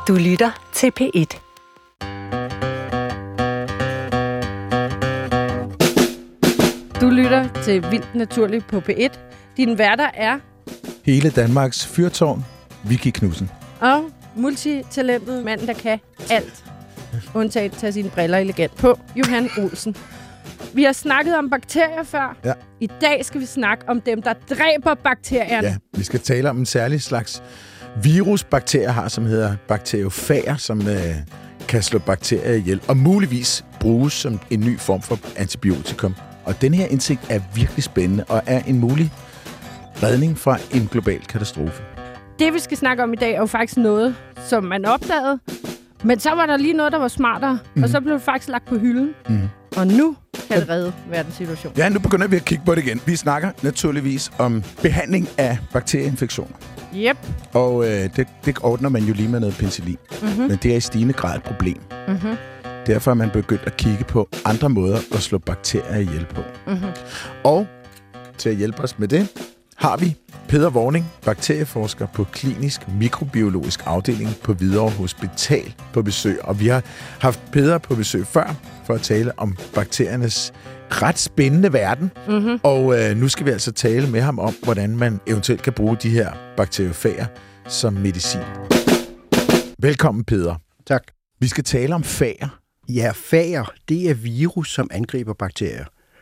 Du lytter til P1. Du lytter til Vildt Naturligt på P1. Din værter er hele Danmarks fyrtårn, Vicky Knudsen. Og multitalentet mand, der kan alt. Undtaget tage sine briller elegant på, Johan Olsen. Vi har snakket om bakterier før. Ja. I dag skal vi snakke om dem, der dræber bakterierne. Ja, vi skal tale om en særlig slags virus, bakterier har, som hedder bakteriofager, som kan slå bakterier ihjel, og muligvis bruges som en ny form for antibiotikum. Og den her indsigt er virkelig spændende, og er en mulig redning fra en global katastrofe. Det, vi skal snakke om i dag, er jo faktisk noget, som man opdagede, men så var der lige noget, der var smartere, og så blev det faktisk lagt på hylden. Og nu kan det redde verdenssituationen. Ja, nu begynder vi at kigge på det igen. Vi snakker naturligvis om behandling af bakterieinfektioner. Yep. Og det ordner man jo lige med noget penicillin. Men det er i stigende grad et problem. Derfor er man begyndt at kigge på andre måder at slå bakterier ihjel på. Og til at hjælpe os med det, har vi Peder Worning, bakterieforsker på klinisk mikrobiologisk afdeling på Hvidovre Hospital på besøg. Og vi har haft Peder på besøg før for at tale om bakteriernes ret spændende verden. Og nu skal vi altså tale med ham om, hvordan man eventuelt kan bruge de her bakteriofager som medicin. Velkommen, Peder. Tak. Vi skal tale om fager. Ja, fager, det er virus, som angriber bakterier.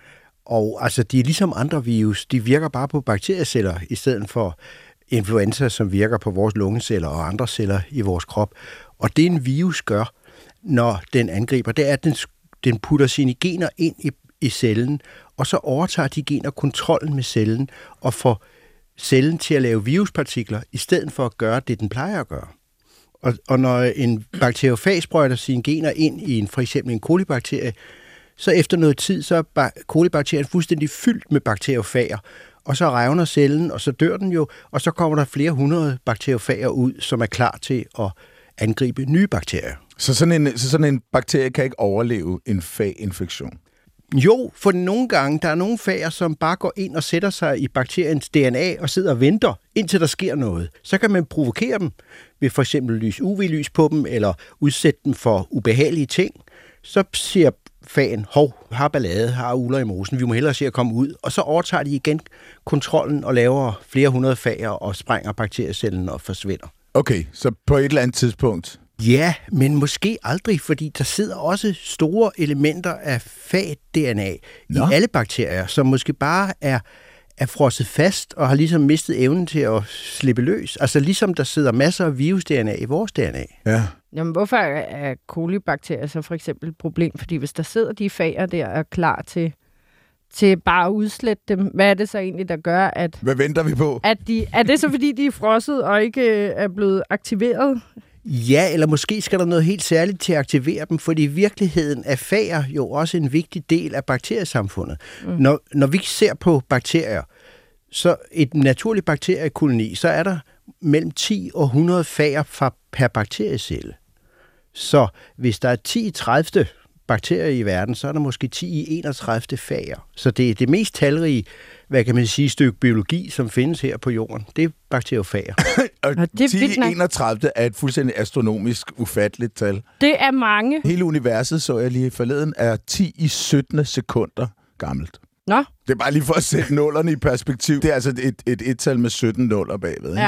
Og altså, de er ligesom andre virus. De virker bare på bakterieceller, i stedet for influenza, som virker på vores lungeceller og andre celler i vores krop. Og det en virus gør, når den angriber, det er, at den putter sine gener ind i cellen, og så overtager de gener kontrollen med cellen, og får cellen til at lave viruspartikler, i stedet for at gøre det, den plejer at gøre. Og når en bakteriofag sprøjter sine gener ind i for eksempel en kolibakterie, så efter noget tid, så er kolibakterien fuldstændig fyldt med bakteriofager, og så revner cellen, og så dør den jo, og så kommer der flere hundrede bakteriofager ud, som er klar til at angribe nye bakterier. Så sådan en bakterie kan ikke overleve en faginfektion? Jo, for nogle gange, der er nogle fager, som bare går ind og sætter sig i bakteriens DNA og sidder og venter, indtil der sker noget. Så kan man provokere dem ved for eksempel lys UV-lys på dem, eller udsætte dem for ubehagelige ting. Så siger fagen, har ballade, har uler i mosen, vi må hellere se at komme ud. Og så overtager de igen kontrollen og laver flere hundrede fager og sprænger bakteriecellen og forsvinder. Okay, så på et eller andet tidspunkt? Ja, men måske aldrig, fordi der sidder også store elementer af fag-DNA i alle bakterier, som måske bare er frosset fast og har ligesom mistet evnen til at slippe løs. Altså ligesom der sidder masser af virus-DNA i vores DNA. Ja. Jamen, hvorfor er kolibakterier så for eksempel et problem? Fordi hvis der sidder de fager der og er klar til bare at udslette dem, hvad er det så egentlig, der gør, at... Hvad venter vi på? Er det så, fordi de er frosset og ikke er blevet aktiveret? Ja, eller måske skal der noget helt særligt til at aktivere dem, fordi i virkeligheden er fager jo også en vigtig del af bakteriesamfundet. Når vi ser på bakterier, så et naturligt bakteriekoloni, så er der mellem 10 og 100 fager per bakteriecelle. Så hvis der er 10 i 30 bakterier i verden, så er der måske 10 i 31 fager. Så det er det mest talrige, hvad kan man sige, stykke biologi, som findes her på jorden. Det er bakteriofager. Og 10 i 31 er et fuldstændig astronomisk, ufatteligt tal. Det er mange. Hele universet, så jeg lige forleden, er 10 i 17 sekunder gammelt. Nå. Det er bare lige for at sætte nullerne i perspektiv. Det er altså et tal med 17 nuller bagved. Ikke? Ja.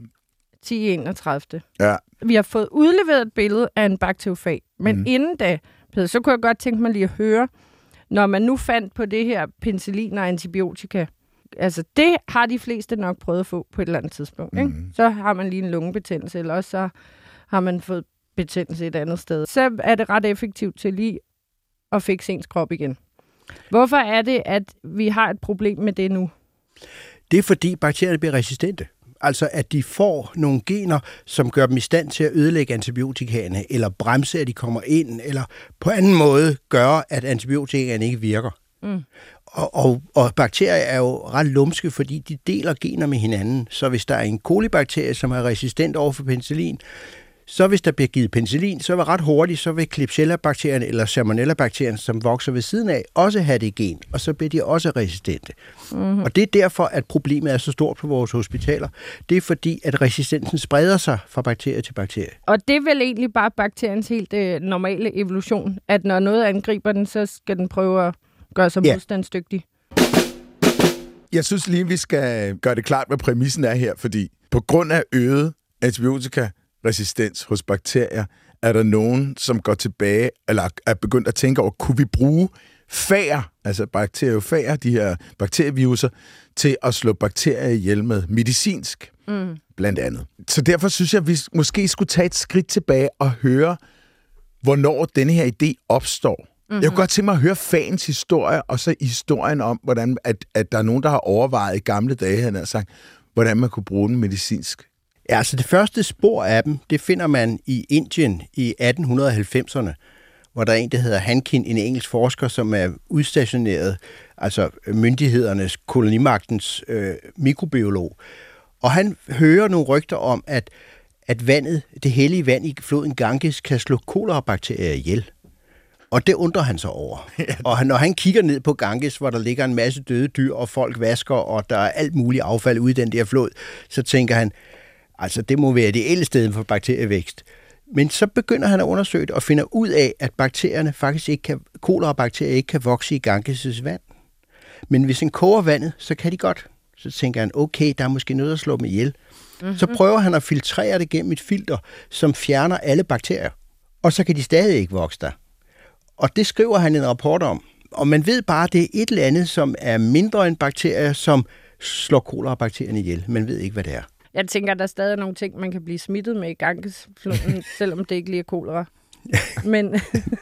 10 i 31. Ja. Vi har fået udleveret et billede af en bakteriofag, men inden da, Peder, så kunne jeg godt tænke mig lige at høre, når man nu fandt på det her penicillin og antibiotika, altså det har de fleste nok prøvet at få på et eller andet tidspunkt. Ikke? Så har man lige en lungebetændelse, eller også så har man fået betændelse et andet sted. Så er det ret effektivt til lige at fikse ens krop igen. Hvorfor er det, at vi har et problem med det nu? Det er fordi bakterierne bliver resistente. Altså at de får nogle gener, som gør dem i stand til at ødelægge antibiotikaerne, eller bremse, at de kommer ind, eller på anden måde gøre, at antibiotikaerne ikke virker. Og bakterier er jo ret lumske, fordi de deler gener med hinanden. Så hvis der er en kolibakterie, som er resistent over for penicillin, Så hvis der bliver givet penicillin, så vil ret hurtigt, så vil Klebsiella-bakterien eller Salmonella-bakterien, som vokser ved siden af, også have det gen, og så bliver de også resistente. Mm-hmm. Og det er derfor, at problemet er så stort på vores hospitaler. Det er fordi, at resistensen spreder sig fra bakterie til bakterie. Og det er vel egentlig bare bakteriens helt normale evolution, at når noget angriber den, så skal den prøve at gøre sig modstandsdygtig. Jeg synes lige, vi skal gøre det klart, hvad præmissen er her, fordi på grund af øget antibiotikaresistens hos bakterier, er der nogen, som går tilbage, eller er begyndt at tænke over, kunne vi bruge fager, altså bakteriofager, de her bakterieviruser, til at slå bakterier ihjel med medicinsk, blandt andet. Så derfor synes jeg, at vi måske skulle tage et skridt tilbage og høre, hvornår denne her idé opstår. Jeg kunne godt tænke mig at høre fagens historie, og så historien om, hvordan at der er nogen, der har overvejet i gamle dage, han har sagt, hvordan man kunne bruge den medicinsk. Ja, altså det første spor af dem, det finder man i Indien i 1890'erne, hvor der er en, der hedder Hankin, en engelsk forsker, som er udstationeret, altså myndighedernes, kolonimagtens mikrobiolog. Og han hører nogle rygter om, at vandet, det hellige vand i floden Ganges, kan slå kolerabakterier ihjel. Og det undrer han sig over. Og når han kigger ned på Ganges, hvor der ligger en masse døde dyr, og folk vasker, og der er alt muligt affald ude i den der flod, så tænker han, altså det må være det ældste for bakterievækst. Men så begynder han at undersøge det, og finder ud af, at bakterierne faktisk ikke kan, kolerabakterier ikke kan vokse i Ganges' vand. Men hvis han koger vandet, så kan de godt. Så tænker han, okay, der er måske noget at slå dem ihjel. Mm-hmm. Så prøver han at filtrere det gennem et filter, som fjerner alle bakterier. Og så kan de stadig ikke vokse der. Og det skriver han en rapport om. Og man ved bare, at det er et eller andet, som er mindre end bakterier, som slår kolerabakterierne ihjel. Man ved ikke, hvad det er. Jeg tænker, at der stadig er nogle ting, man kan blive smittet med i Gangesfloden, selvom det ikke lige er kolera. Men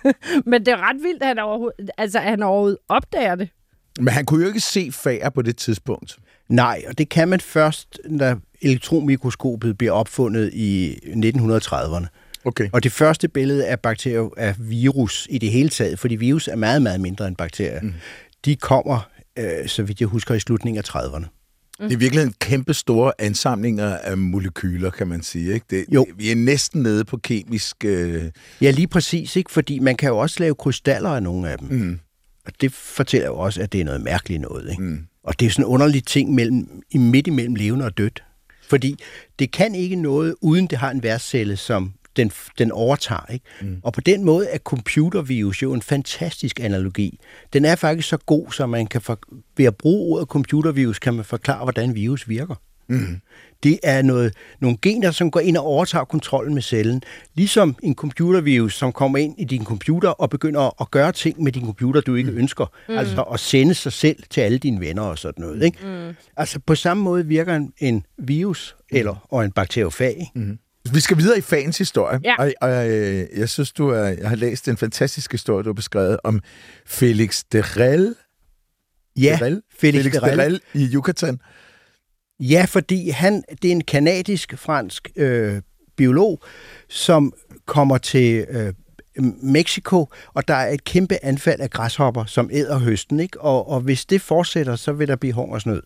det er ret vildt, at han overhovedet opdager det. Men han kunne jo ikke se fager på det tidspunkt. Nej, og det kan man først, når elektronmikroskopet bliver opfundet i 1930'erne. Okay. Og det første billede af bakterier er virus i det hele taget, fordi virus er meget, meget mindre end bakterier. De kommer, så vidt jeg husker, i slutningen af 30'erne. Det er virkelig en kæmpe store ansamlinger af molekyler, kan man sige, ikke? Vi er næsten nede på kemisk... Ja, lige præcis, ikke? Fordi man kan jo også lave krystaller af nogle af dem. Og det fortæller jo også, at det er noget mærkeligt noget, ikke? Og det er sådan en underlig ting midt imellem levende og dødt. Fordi det kan ikke noget, uden det har en værtscelle, som den overtager, ikke? Og på den måde er computervirus jo en fantastisk analogi. Den er faktisk så god, så man kan ved at bruge ordet computervirus, kan man forklare, hvordan virus virker. Det er nogle gener, som går ind og overtager kontrollen med cellen. Ligesom en computervirus, som kommer ind i din computer og begynder at gøre ting med din computer, du ikke ønsker. Altså at sende sig selv til alle dine venner og sådan noget, ikke? Altså på samme måde virker en virus og en bakteriofag. Vi skal videre i fagens historie, ja. og jeg synes, jeg har læst en fantastisk historie, du har beskrevet om Félix Derel. Ja, Félix Derel i Yucatan. Ja, fordi det er en kanadisk-fransk biolog, som kommer til Mexico, og der er et kæmpe anfald af græshopper, som æder høsten, ikke? Og hvis det fortsætter, så vil der blive hungersnød.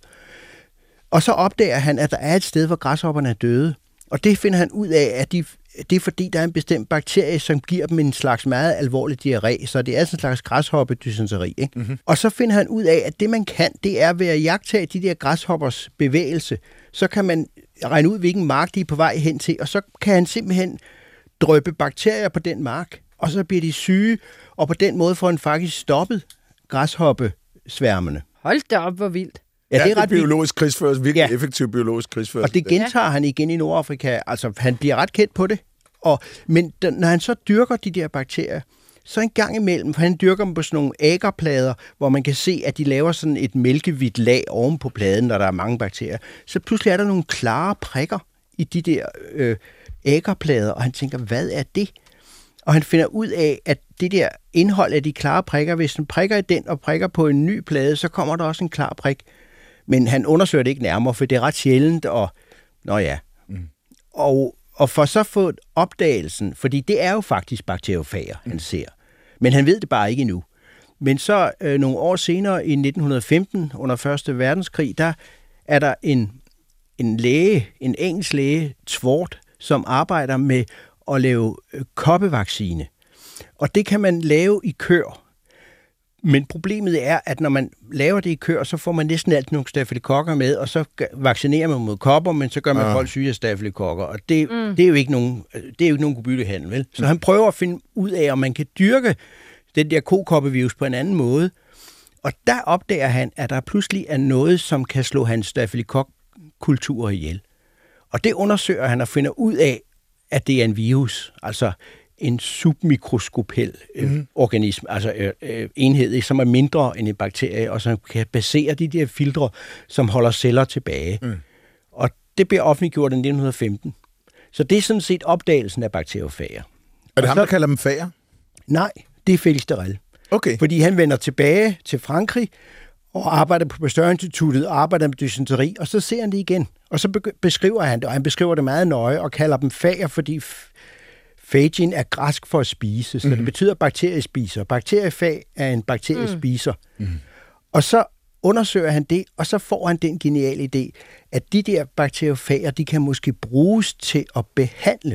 Og så opdager han, at der er et sted, hvor græshopperne er døde. Og det finder han ud af, at det er fordi, der er en bestemt bakterie, som giver dem en slags meget alvorlig diarré. Så det er sådan en slags græshoppe-dysenteri, ikke? Og så finder han ud af, at det man kan, det er ved at jagtage de der græshoppers bevægelse. Så kan man regne ud, hvilken mark de er på vej hen til, og så kan han simpelthen dryppe bakterier på den mark. Og så bliver de syge, og på den måde får han faktisk stoppet græshoppesværmene. Hold da op, hvor vildt. Ja, det er ret biologisk krigsførelse, virkelig effektiv biologisk krigsførelse. Og det gentager han igen i Nordafrika. Altså, han bliver ret kendt på det. Men når han så dyrker de der bakterier, så en gang imellem, for han dyrker dem på sådan nogle agerplader, hvor man kan se, at de laver sådan et mælkehvidt lag oven på pladen, når der er mange bakterier. Så pludselig er der nogle klare prikker i de der agerplader, og han tænker, hvad er det? Og han finder ud af, at det der indhold af de klare prikker, hvis han prikker i den og prikker på en ny plade, så kommer der også en klar prik. Men han undersøger det ikke nærmere, for det er ret sjældent, og og for så få opdagelsen, fordi det er jo faktisk bakteriofager, han ser. Men han ved det bare ikke endnu. Men så nogle år senere, i 1915, under 1. verdenskrig, der er der en læge, en engelsk læge, Twort, som arbejder med at lave koppevaccine. Og det kan man lave i køer. Men problemet er, at når man laver det i køer, så får man næsten altid nogle stafylokokker med, og så vaccinerer man mod kopper, men så gør man folk syge af stafylokokker. Og det er jo ikke nogen god byttehandel, vel? Så han prøver at finde ud af, om man kan dyrke den der kokoppevirus på en anden måde. Og der opdager han, at der pludselig er noget, som kan slå hans stafylokokkulturer ihjel. Og det undersøger han og finder ud af, at det er en virus, altså en submikroskopel organisme, altså enhed, som er mindre end en bakterie, og som kan basere de der filtre, som holder celler tilbage. Og det bliver offentliggjort i 1915. Så det er sådan set opdagelsen af bakteriofager. Er det ham, der kalder dem fager? Nej, det er Félix Darel. Okay. Fordi han vender tilbage til Frankrig og arbejder på Pasteur-instituttet og arbejder med dysenteri, og så ser han det igen. Og så beskriver han det, og han beskriver det meget nøje og kalder dem fager, fordi phagin er græsk for at spise, så det betyder bakteriespiser. Bakteriefag er en bakteriespiser. Og så undersøger han det, og så får han den geniale idé, at de der bakteriofager, de kan måske bruges til at behandle.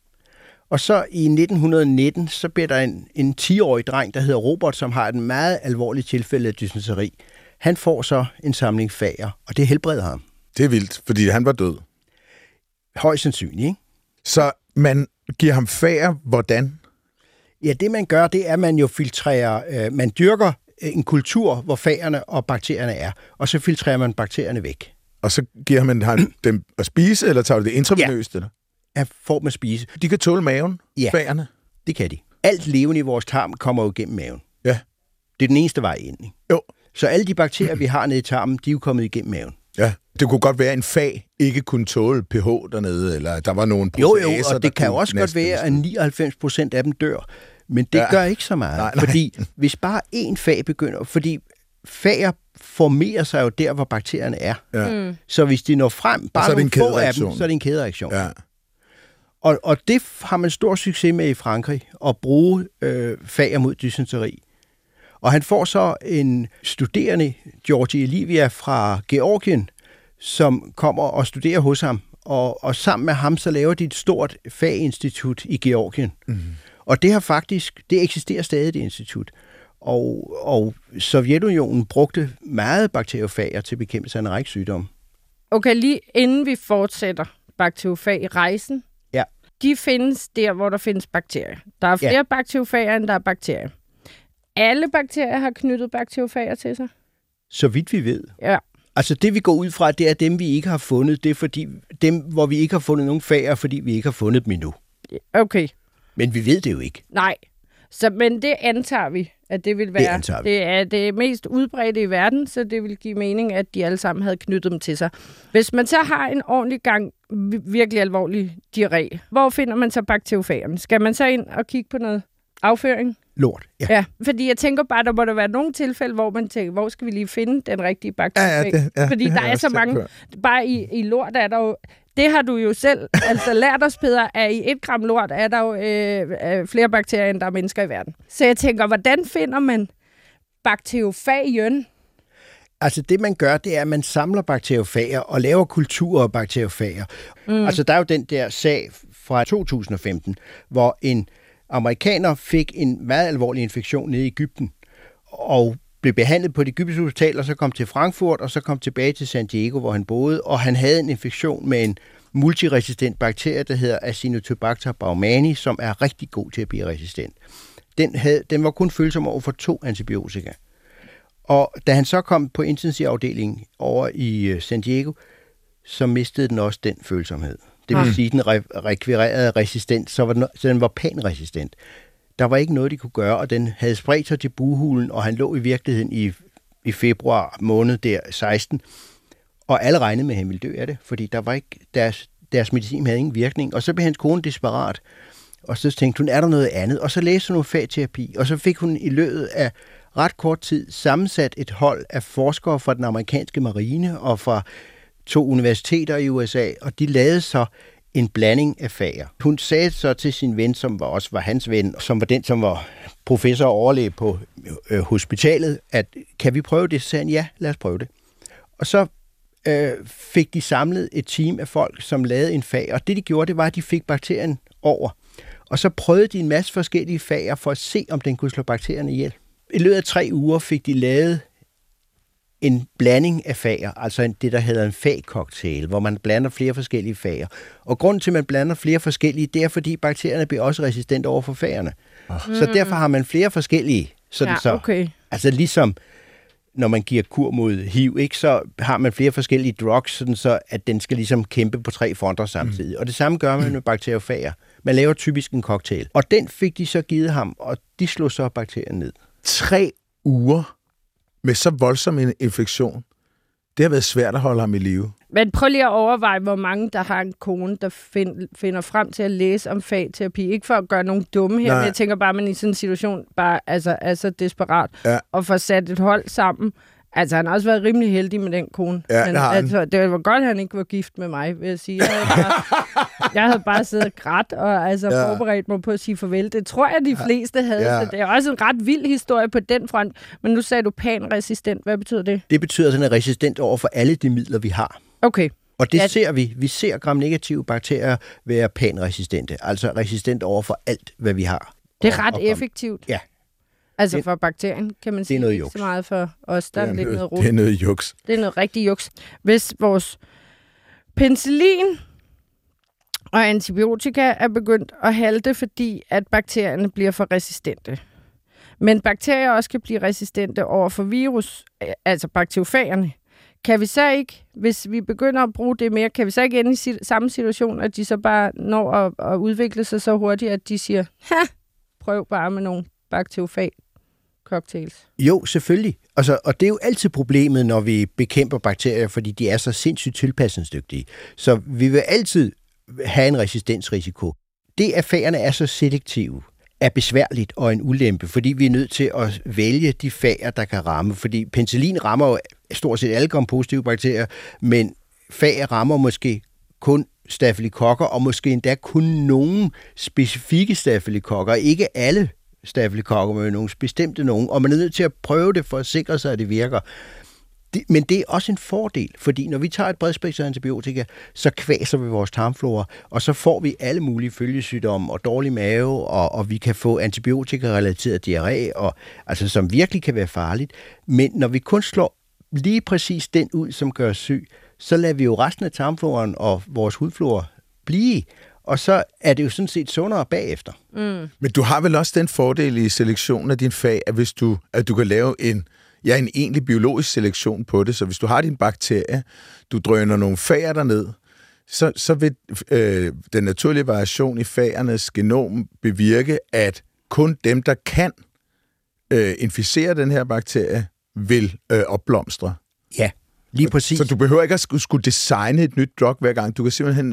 Og så i 1919, så bliver der en 10-årig dreng, der hedder Robert, som har et meget alvorligt tilfælde af dysenteri. Han får så en samling fager, og det helbreder ham. Det er vildt, fordi han var død. Højst sandsynligt, ikke? Så man giver ham fager, hvordan? Ja, det man gør, det er, at man jo filtrerer, man dyrker en kultur, hvor fagerne og bakterierne er, og så filtrerer man bakterierne væk. Og så giver man dem at spise, eller tager du det intravenøst? Eller? Ja, får man spise. De kan tåle maven, fagerne? Det kan de. Alt levende i vores tarm kommer jo igennem maven. Ja. Det er den eneste vej ind. Ikke? Jo. Så alle de bakterier, vi har nede i tarmen, de er jo kommet igennem maven. Ja, det kunne godt være, at en fag ikke kunne tåle pH dernede, eller der var nogle proteaser, Jo, og det kan jo også godt være, at 99% af dem dør. Men det gør ikke så meget, nej. Fordi hvis bare én fag begynder, fordi fager formerer sig jo der, hvor bakterierne er. Ja. Så hvis de når frem, bare nogle få af dem, så er det en kædereaktion. Ja. Og det har man stor succes med i Frankrig, at bruge fager mod dysenteri. Og han får så en studerende, Georgi Elivia fra Georgien, som kommer og studerer hos ham. Og sammen med ham, så laver de et stort faginstitut i Georgien. Og det eksisterer stadig, det institut. Og Sovjetunionen brugte meget bakteriofager til bekæmpelse af en række sygdomme. Okay, lige inden vi fortsætter bakteriofag i rejsen, de findes der, hvor der findes bakterier. Der er flere bakteriofager, end der er bakterier. Alle bakterier har knyttet bakteriofager til sig? Så vidt vi ved. Ja. Altså det, vi går ud fra, det er dem, vi ikke har fundet. Det er fordi dem, hvor vi ikke har fundet nogen fager, fordi vi ikke har fundet dem endnu. Okay. Men vi ved det jo ikke. Nej. Men det antager vi, at det vil være. Det er det mest udbredte i verden, så det vil give mening, at de alle sammen havde knyttet dem til sig. Hvis man så har en ordentlig gang virkelig alvorlig diarré, hvor finder man så bakteriofagerne? Skal man så ind og kigge på noget afføring? Lort, ja. Fordi jeg tænker bare, der må der være nogle tilfælde, hvor man tænker, hvor skal vi lige finde den rigtige bakteriofag? Fordi der er så mange. Bare i lort er der jo. Det har du jo selv altså lært os, Peder, at i 1 gram lort er der jo flere bakterier, end der er mennesker i verden. Så jeg tænker, hvordan finder man bakteriofagen? Altså det, man gør, det er, at man samler bakteriofager og laver kulturer af bakteriofager. Altså der er jo den der sag fra 2015, hvor en amerikaner fik en meget alvorlig infektion nede i Egypten, og blev behandlet på det egyptiske hospital, og så kom til Frankfurt, og så kom tilbage til San Diego, hvor han boede, og han havde en infektion med en multiresistent bakterie, der hedder Acinetobacter baumannii, som er rigtig god til at blive resistent. Den var kun følsom over for 2 antibiotika. Og da han så kom på intensivafdelingen over i San Diego, så mistede den også den følsomhed. Det vil sige, at den rekvirerede resistent, så den var panresistent. Der var ikke noget, de kunne gøre, og den havde spredt sig til bughulen, og han lå i virkeligheden i februar måned der 16, og alle regnede med, at han ville dø af det, fordi der var ikke, deres medicin havde ingen virkning, og så blev hans kone desperat, og så tænkte hun, er der noget andet? Og så læste hun noget fagterapi, og så fik hun i løbet af ret kort tid sammensat et hold af forskere fra den amerikanske marine og fra 2 universiteter i USA, og de lavede så en blanding af fager. Hun sagde så til sin ven, som også var hans ven, som var den, som var professor og overlæge på hospitalet, at kan vi prøve det? Så sagde han, ja, lad os prøve det. Og så fik de samlet et team af folk, som lavede en fag, og det de gjorde, det var, at de fik bakterien over. Og så prøvede de en masse forskellige fager for at se, om den kunne slå bakterierne ihjel. I løbet af 3 uger fik de lavet en blanding af fager, altså det, der hedder en fagcocktail, hvor man blander flere forskellige fager. Og grunden til, at man blander flere forskellige, det er, fordi bakterierne bliver også resistente over for fagerne. Så derfor har man flere forskellige. Sådan okay. Altså ligesom når man giver kur mod HIV, ikke, så har man flere forskellige drugs, sådan så at den skal ligesom kæmpe på 3 fronter samtidig. Og det samme gør man med bakteriofager. Man laver typisk en cocktail. Og den fik de så givet ham, og de slog så bakterien ned. 3 uger med så voldsom en infektion. Det har været svært at holde ham i live. Men prøv lige at overveje, hvor mange, der har en kone, der finder frem til at læse om fagterapi. Ikke for at gøre nogen dumme her, men jeg tænker bare, at man i sådan en situation bare er så desperat og får sat et hold sammen. Altså, han har også været rimelig heldig med den kone. Ja, men, altså, det var godt, at han ikke var gift med mig, vil jeg sige. Jeg havde bare siddet og grædt og forberedt mig på at sige farvel. Det tror jeg, de fleste havde. Så det er også en ret vild historie på den front. Men nu sagde du panresistent. Hvad betyder det? Det betyder, at den er resistent over for alle de midler, vi har. Okay. Og det ser vi. Vi ser gram-negative bakterier være panresistente. Altså resistent over for alt, hvad vi har. Det er ret effektivt. Ja. Altså for bakterien, kan man sige. Det er noget ikke juks. så meget for os, der er lidt noget Det er noget juks. Det er noget rigtig juks. Hvis vores penicillin og antibiotika er begyndt at halte, fordi at bakterierne bliver for resistente. Men bakterier også kan blive resistente over for virus, altså bakteriofagerne. Kan vi så ikke, hvis vi begynder at bruge det mere, kan vi så ikke ende i samme situation, at de så bare når at udvikle sig så hurtigt, at de siger, prøv bare med nogle bakteriofag-cocktails? Jo, selvfølgelig. Altså, og det er jo altid problemet, når vi bekæmper bakterier, fordi de er så sindssygt tilpasningsdygtige. Så vi vil altid have en resistensrisiko. Det, at fagerne er så selektive, er besværligt og en ulempe, fordi vi er nødt til at vælge de fager, der kan ramme. Fordi penicillin rammer jo stort set alle gram-positive bakterier, men fager rammer måske kun stafylokokker, og måske endda kun nogle specifikke stafylokokker, ikke alle stafylokokker, men nogle bestemte nogen, og man er nødt til at prøve det for at sikre sig, at det virker. Men det er også en fordel, fordi når vi tager et bredspektret antibiotika, så kvaser vi vores tarmflora, og så får vi alle mulige følgesygdomme og dårlig mave, og vi kan få antibiotika-relateret diarré, og, altså, som virkelig kan være farligt. Men når vi kun slår lige præcis den ud, som gør os syg, så lader vi jo resten af tarmfloraen og vores hudflora blive, og så er det jo sådan set sundere bagefter. Men du har vel også den fordel i selektionen af din fag, at hvis du kan lave en egentlig biologisk selektion på det, så hvis du har din bakterie, du drøner nogle fager derned, så vil den naturlige variation i fagernes genom bevirke, at kun dem, der kan inficere den her bakterie, vil opblomstre. Ja, lige præcis. Så du behøver ikke at skulle designe et nyt drug hver gang. Du kan simpelthen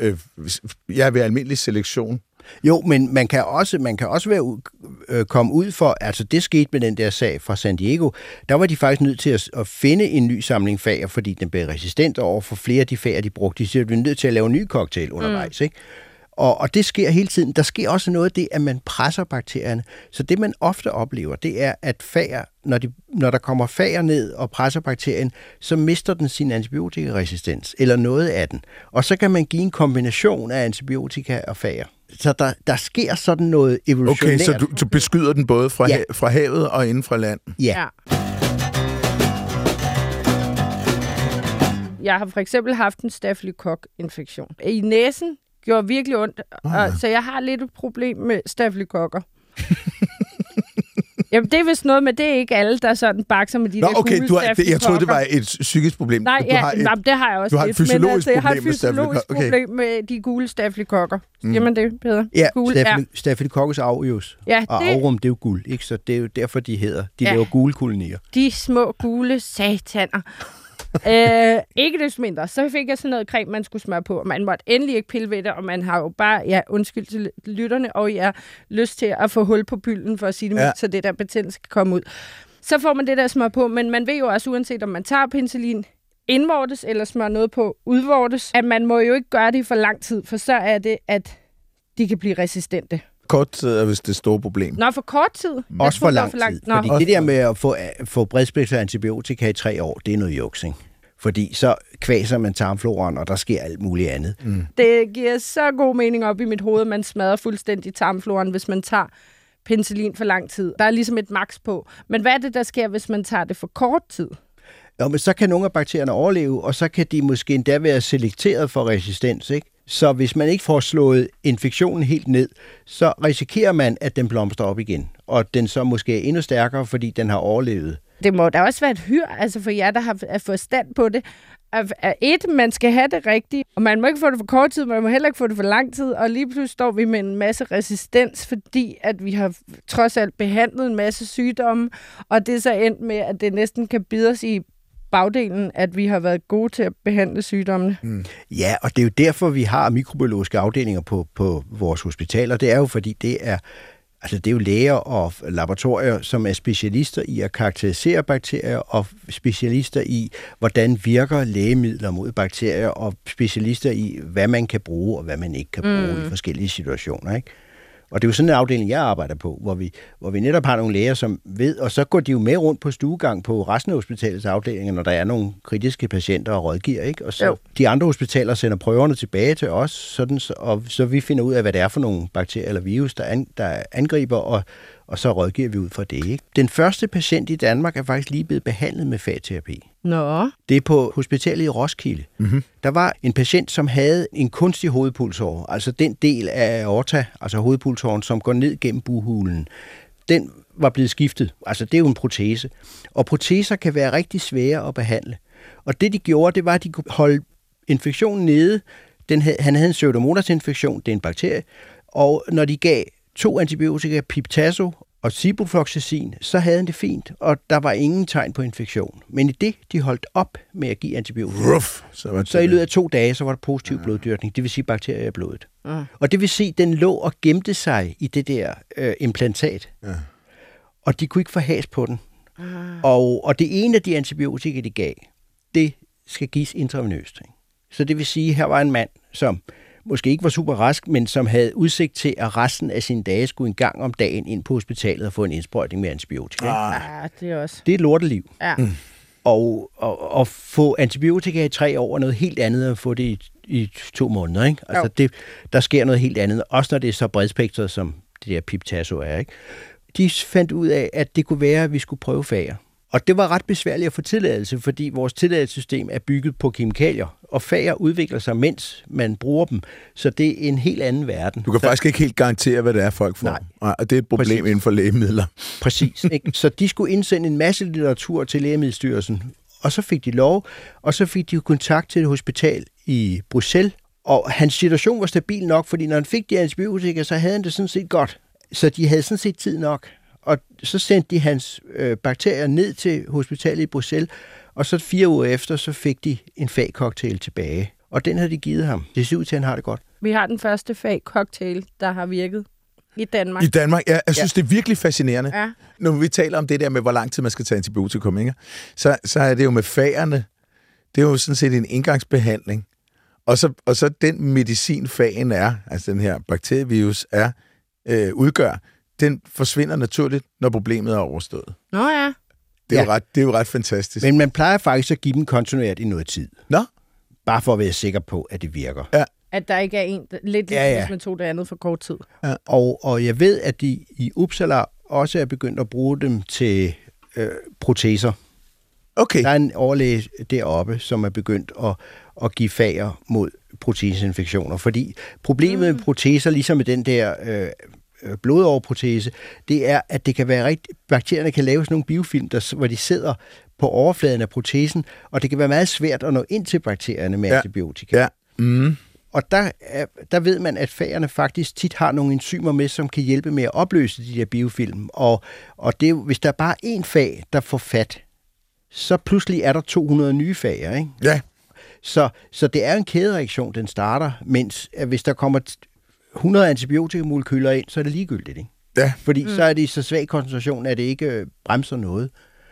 ved almindelig selektion. Jo, men man kan også være komme ud for, altså det skete med den der sag fra San Diego, der var de faktisk nødt til at finde en ny samling fager, fordi den blev resistent over for flere af de fager, de brugte. De siger, at vi er nødt til at lave en ny cocktail undervejs, ikke? Og det sker hele tiden. Der sker også noget af det, at man presser bakterierne. Så det, man ofte oplever, det er, at fager, når der kommer fager ned og presser bakterien, så mister den sin antibiotikaresistens, eller noget af den. Og så kan man give en kombination af antibiotika og fager. Så der sker sådan noget evolutionært. Okay, så du beskyder den både fra havet og inden fra land? Ja. Jeg har for eksempel haft en stafylokok-infektion. I næsen gjorde virkelig ondt, så jeg har lidt et problem med stafylokokker. Jamen, det er vist noget, men det er ikke alle, der sådan bakser med de der gule stafylokokker. Jeg troede, det var et psykisk problem. Nej, det har jeg også. Du har et fysiologisk problem. Jeg har et fysiologisk problem med de gule stafylokokker. Jamen det, Peter? Ja, Staphylococcus aureus og aurum, det er jo guld, ikke? Så det er jo derfor, de hedder. De laver gule kolonier. De små gule sataner. Ikke desto mindre, så fik jeg sådan noget creme, man skulle smøre på, og man måtte endelig ikke pille ved det, og man har jo bare, undskyld til lytterne, og jeg har lyst til at få hul på bylden, for at sige det mildt, så det der betændelse kan komme ud. Så får man det der smør på, men man ved jo også, uanset om man tager penicillin indvortes, eller smør noget på udvortes, at man må jo ikke gøre det for lang tid, for så er det, at de kan blive resistente. Kort tid er vist det store problem. Nå, for kort tid? Også for lang tid. Fordi det der med at få bredspektret antibiotika i 3 år, det er noget juks, ikke? Fordi så kvaser man tarmfloraen, og der sker alt muligt andet. Det giver så god mening op i mit hoved, at man smadrer fuldstændig tarmfloraen, hvis man tager penicillin for lang tid. Der er ligesom et maks på. Men hvad er det, der sker, hvis man tager det for kort tid? Jo, men så kan nogle af bakterierne overleve, og så kan de måske endda være selekteret for resistens, ikke? Så hvis man ikke får slået infektionen helt ned, så risikerer man, at den blomstrer op igen. Og den så måske er endnu stærkere, fordi den har overlevet. Det må da også være et hyr, altså for jer, der har forstand på det. Man skal have det rigtigt, og man må ikke få det for kort tid, man må heller ikke få det for lang tid, og lige pludselig står vi med en masse resistens, fordi at vi har trods alt behandlet en masse sygdomme, og det er så endt med, at det næsten kan bide os i bagdelen, at vi har været gode til at behandle sygdommene. Ja, og det er jo derfor, vi har mikrobiologiske afdelinger på vores hospitaler. Det er jo, fordi det er jo læger og laboratorier, som er specialister i at karakterisere bakterier, og specialister i, hvordan virker lægemidler mod bakterier, og specialister i, hvad man kan bruge, og hvad man ikke kan bruge i forskellige situationer, ikke? Og det er jo sådan en afdeling, jeg arbejder på, hvor vi netop har nogle læger, som ved, og så går de jo med rundt på stuegang på resten af hospitalets afdelinger, når der er nogle kritiske patienter og rådgiver, ikke? Og så de andre hospitaler sender prøverne tilbage til os, så vi finder ud af, hvad det er for nogle bakterier eller virus, der angriber, og så rådgiver vi ud fra det, ikke? Den første patient i Danmark er faktisk lige blevet behandlet med fagterapi. Nå. Det er på hospitalet i Roskilde. Mm-hmm. Der var en patient, som havde en kunstig hovedpulsåre, altså den del af aorta, altså hovedpulsåren, som går ned gennem bughulen. Den var blevet skiftet. Altså det er jo en protese. Og proteser kan være rigtig svære at behandle. Og det de gjorde, det var, at de kunne holde infektionen nede. Han havde en pseudomonas-infektion, det er en bakterie. Og når de gav 2 antibiotika, Pip/Tazo og ciprofloxacin, så havde han det fint, og der var ingen tegn på infektion. Men i det, de holdt op med at give antibiotika, så i løbet af 2 dage, så var der positiv bloddyrkning, det vil sige bakterier i blodet. Og det vil sige, at den lå og gemte sig i det der implantat, og de kunne ikke få has på den. Og det ene af de antibiotika, de gav, det skal gives intravenøst. Så det vil sige, at her var en mand, som måske ikke var super rask, men som havde udsigt til, at resten af sine dage skulle en gang om dagen ind på hospitalet og få en indsprøjtning med antibiotika. Ja, det er også. Det er et lorteliv. Ja. Og få antibiotika i 3 år er noget helt andet end at få det i 2 måneder, ikke? Altså der sker noget helt andet, også når det er så bredspektret, som det der Pip/Tazo er, ikke? De fandt ud af, at det kunne være, at vi skulle prøve fager. Og det var ret besværligt at få tilladelse, fordi vores tilladelsessystem er bygget på kemikalier, og fager udvikler sig, mens man bruger dem. Så det er en helt anden verden. Du kan faktisk ikke helt garantere, hvad det er, folk får. Nej, og det er et problem inden for lægemidler. Præcis. Ikke? Så de skulle indsende en masse litteratur til Lægemiddelstyrelsen, og så fik de lov, og så fik de kontakt til et hospital i Bruxelles, og hans situation var stabil nok, fordi når han fik de antibiotika, så havde han det sådan set godt. Så de havde sådan set tid nok. Og så sendte de hans bakterier ned til hospitalet i Bruxelles, og så 4 uger efter, så fik de en fag-cocktail tilbage. Og den havde de givet ham. Det ser ud til, at han har det godt. Vi har den første fag-cocktail, der har virket i Danmark. I Danmark, ja. Jeg synes, det er virkelig fascinerende. Ja. Når vi taler om det der med, hvor lang tid man skal tage antibiotikum, ikke? Så er det jo med fagerne, det er jo sådan set en indgangsbehandling. Og så den medicin, fagen er, altså den her bakterievirus udgør, den forsvinder naturligt, når problemet er overstået. Nå ja. Det er jo ret fantastisk. Men man plejer faktisk at give dem kontinuert i noget tid. Nå? Bare for at være sikker på, at det virker. Ja. At der ikke er en, lidt hvis man tog det andet for kort tid. Ja. Og jeg ved, at de i Uppsala også er begyndt at bruge dem til proteser. Okay. Der er en overlæge deroppe, som er begyndt at give fager mod protesinfektioner. Fordi problemet med proteser, ligesom med den der blodåreprotese, det er, at det kan være bakterierne kan lave sådan nogle biofilm, hvor de sidder på overfladen af protesen, og det kan være meget svært at nå ind til bakterierne med antibiotika. Ja. Mm. Og der ved man, at fagerne faktisk tit har nogle enzymer med, som kan hjælpe med at opløse de der biofilm. Og det, hvis der er bare én fag, der får fat, så pludselig er der 200 nye fager, ikke? Ja. Så det er en kædereaktion, den starter, mens hvis der kommer 100 antibiotikamolekyler ind, så er det ligegyldigt, ikke? Ja. Fordi så er det i så svag koncentration, at det ikke bremser noget.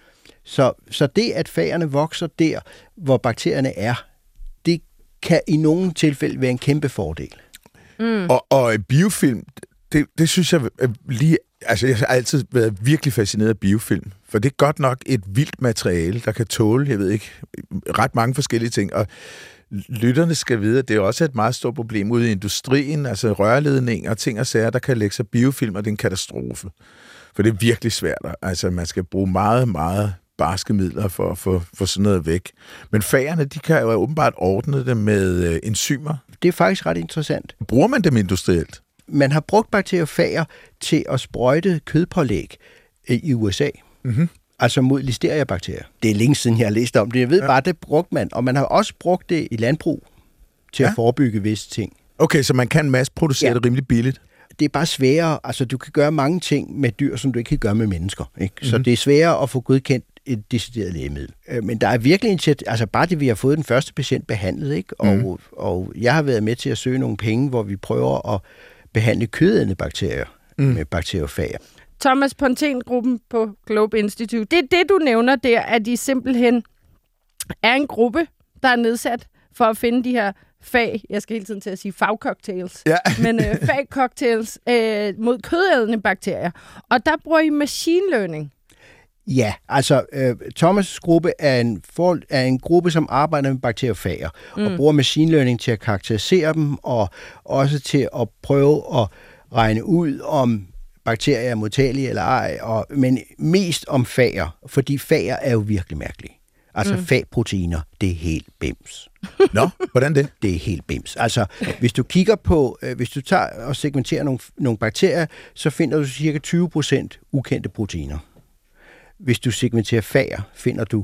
Så det, at fagerne vokser der, hvor bakterierne er, det kan i nogle tilfælde være en kæmpe fordel. Og biofilm, det synes jeg lige Altså, jeg har altid været virkelig fascineret af biofilm, for det er godt nok et vildt materiale, der kan tåle, jeg ved ikke, ret mange forskellige ting, og lytterne skal vide, at det er også et meget stort problem ude i industrien, altså rørledninger og ting og sager, der kan lægge sig biofilm, og det er en katastrofe. For det er virkelig svært. Altså, man skal bruge meget, meget barske midler for at få sådan noget væk. Men fagerne, de kan jo åbenbart ordne det med enzymer. Det er faktisk ret interessant. Bruger man dem industrielt? Man har brugt bakteriofager til at sprøjte kødpålæg i USA. Mm-hmm. Altså mod listeriabakterier. Det er længe siden, jeg har læst om det. Jeg ved bare, det brugte man. Og man har også brugt det i landbrug til at forebygge visse ting. Okay, så man kan masseproducere det rimelig billigt? Det er bare sværere. Altså, du kan gøre mange ting med dyr, som du ikke kan gøre med mennesker. Ikke? Så det er sværere at få godkendt et decideret lægemiddel. Men der er virkelig altså bare det, vi har fået den første patient behandlet, ikke? Og jeg har været med til at søge nogle penge, hvor vi prøver at behandle kødædende bakterier med bakteriofager. Thomas Pontén-gruppen på Globe Institute. Det, du nævner der, at de simpelthen er en gruppe, der er nedsat for at finde de her jeg skal hele tiden til at sige fagcocktails, men fagcocktails mod kødædende bakterier. Og der bruger I machine learning. Ja, altså Thomas' gruppe er en gruppe, som arbejder med bakteriofager og bruger machine learning til at karakterisere dem og også til at prøve at regne ud, om bakterier er modtagelige eller ej, men mest om fager, fordi fager er jo virkelig mærkelige. Altså fagproteiner, det er helt bims. Nå, hvordan det? Det er helt bims. Altså, hvis du kigger på, hvis du tager og segmenterer nogle bakterier, så finder du cirka 20% ukendte proteiner. Hvis du segmenterer fager, finder du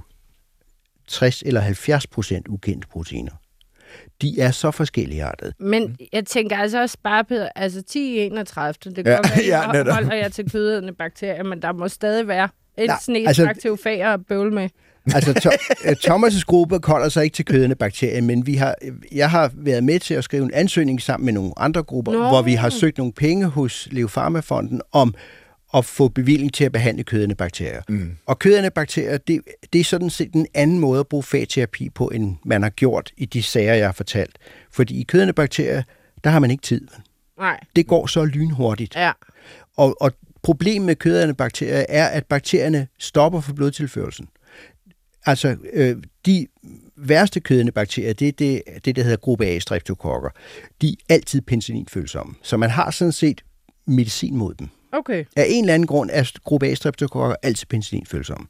60 eller 70% ukendte proteiner. De er så forskelligeartede. Men jeg tænker altså også bare på, altså 10-31, det kan være, holder jeg til kødædende bakterier, men der må stadig være et snes bakteriofager at bøvle med. Altså, Thomas' gruppe holder sig ikke til kødende bakterier, men jeg har været med til at skrive en ansøgning sammen med nogle andre grupper, hvor vi har søgt nogle penge hos Leo Pharma-fonden om at få bevilling til at behandle kødende bakterier. Og kødende bakterier, det er sådan set en anden måde at bruge fagterapi på, end man har gjort i de sager, jeg har fortalt. Fordi i kødende bakterier, der har man ikke tid. Nej. Det går så lynhurtigt. Ja. Og problemet med kødende bakterier er, at bakterierne stopper for blodtilførelsen. Altså, de værste kødende bakterier, det er det, der hedder gruppe A streptokokker. De er altid penicillinfølsomme. Så man har sådan set medicin mod dem. Okay. Af en eller anden grund er gruppe A streptokokker altid penicillinfølsomme.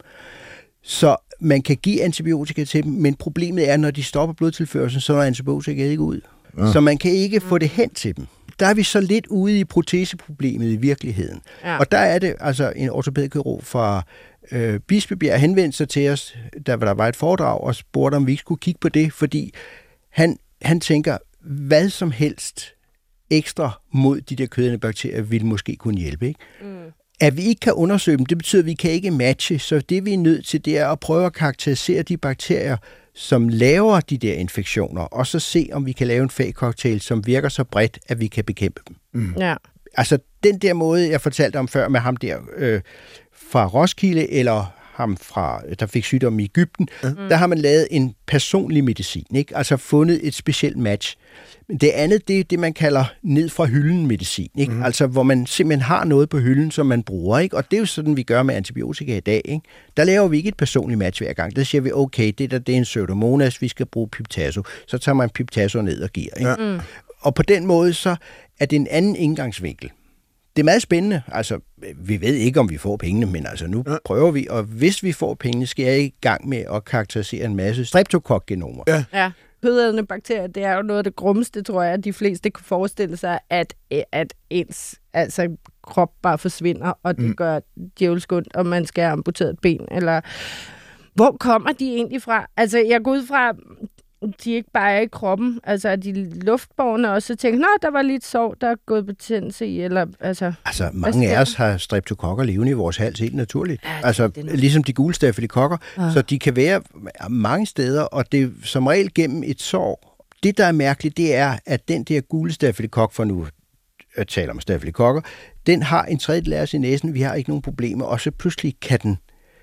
Så man kan give antibiotika til dem, men problemet er, når de stopper blodtilførelsen, så er antibiotika ikke ud. Ja. Så man kan ikke få det hen til dem. Der er vi så lidt ude i proteseproblemet i virkeligheden. Ja. Og der er det altså en ortopædkirurg fra Bispebjerg henvendte sig til os, der var et foredrag, og spurgte, om vi ikke skulle kigge på det, fordi han tænker, hvad som helst ekstra mod de der kødende bakterier vil måske kunne hjælpe. Ikke? At vi ikke kan undersøge dem, det betyder, at vi kan ikke matche, så det vi er nødt til, det er at prøve at karakterisere de bakterier, som laver de der infektioner, og så se, om vi kan lave en fagcocktail, som virker så bredt, at vi kan bekæmpe dem. Ja. Altså den der måde, jeg fortalte om før med ham der fra Roskilde, eller ham der fik sygdom i Egypten, der har man lavet en personlig medicin, ikke? Altså fundet et specielt match. Det andet, det er det, man kalder ned fra hylden medicin, ikke? Altså hvor man simpelthen har noget på hylden, som man bruger, ikke? Og det er jo sådan, vi gør med antibiotika i dag, ikke? Der laver vi ikke et personligt match hver gang. Der siger vi, okay, det er en Pseudomonas, vi skal bruge Piptazo. Så tager man Piptazo ned og giver, ikke? Og på den måde, så er det en anden indgangsvinkel. Det er meget spændende. Altså, vi ved ikke, om vi får pengene, men altså nu prøver vi, og hvis vi får pengene, skal jeg i gang med at karakterisere en masse streptokok-genomer. Ja. Kødædende bakterier, det er jo noget af det grummeste, tror jeg, at de fleste kan forestille sig, at ens krop bare forsvinder, og det gør djævelsk ondt, og man skal have amputeret et ben. Eller hvor kommer de egentlig fra? Altså, jeg går ud fra, de ikke bare er i kroppen, altså er de luftbårne også, så tænker, der var lidt sår, der er gået betændelse i, eller altså mange af os har streptokokker levende i vores hals helt naturligt. Ja, altså ligesom de gule stafylokokker, så de kan være mange steder, og det er som regel gennem et sår. Det, der er mærkeligt, det er, at den der gule stafylokok, for nu at tale om stafylokokker, den har en tredjedel af os i næsen, vi har ikke nogen problemer, og så pludselig kan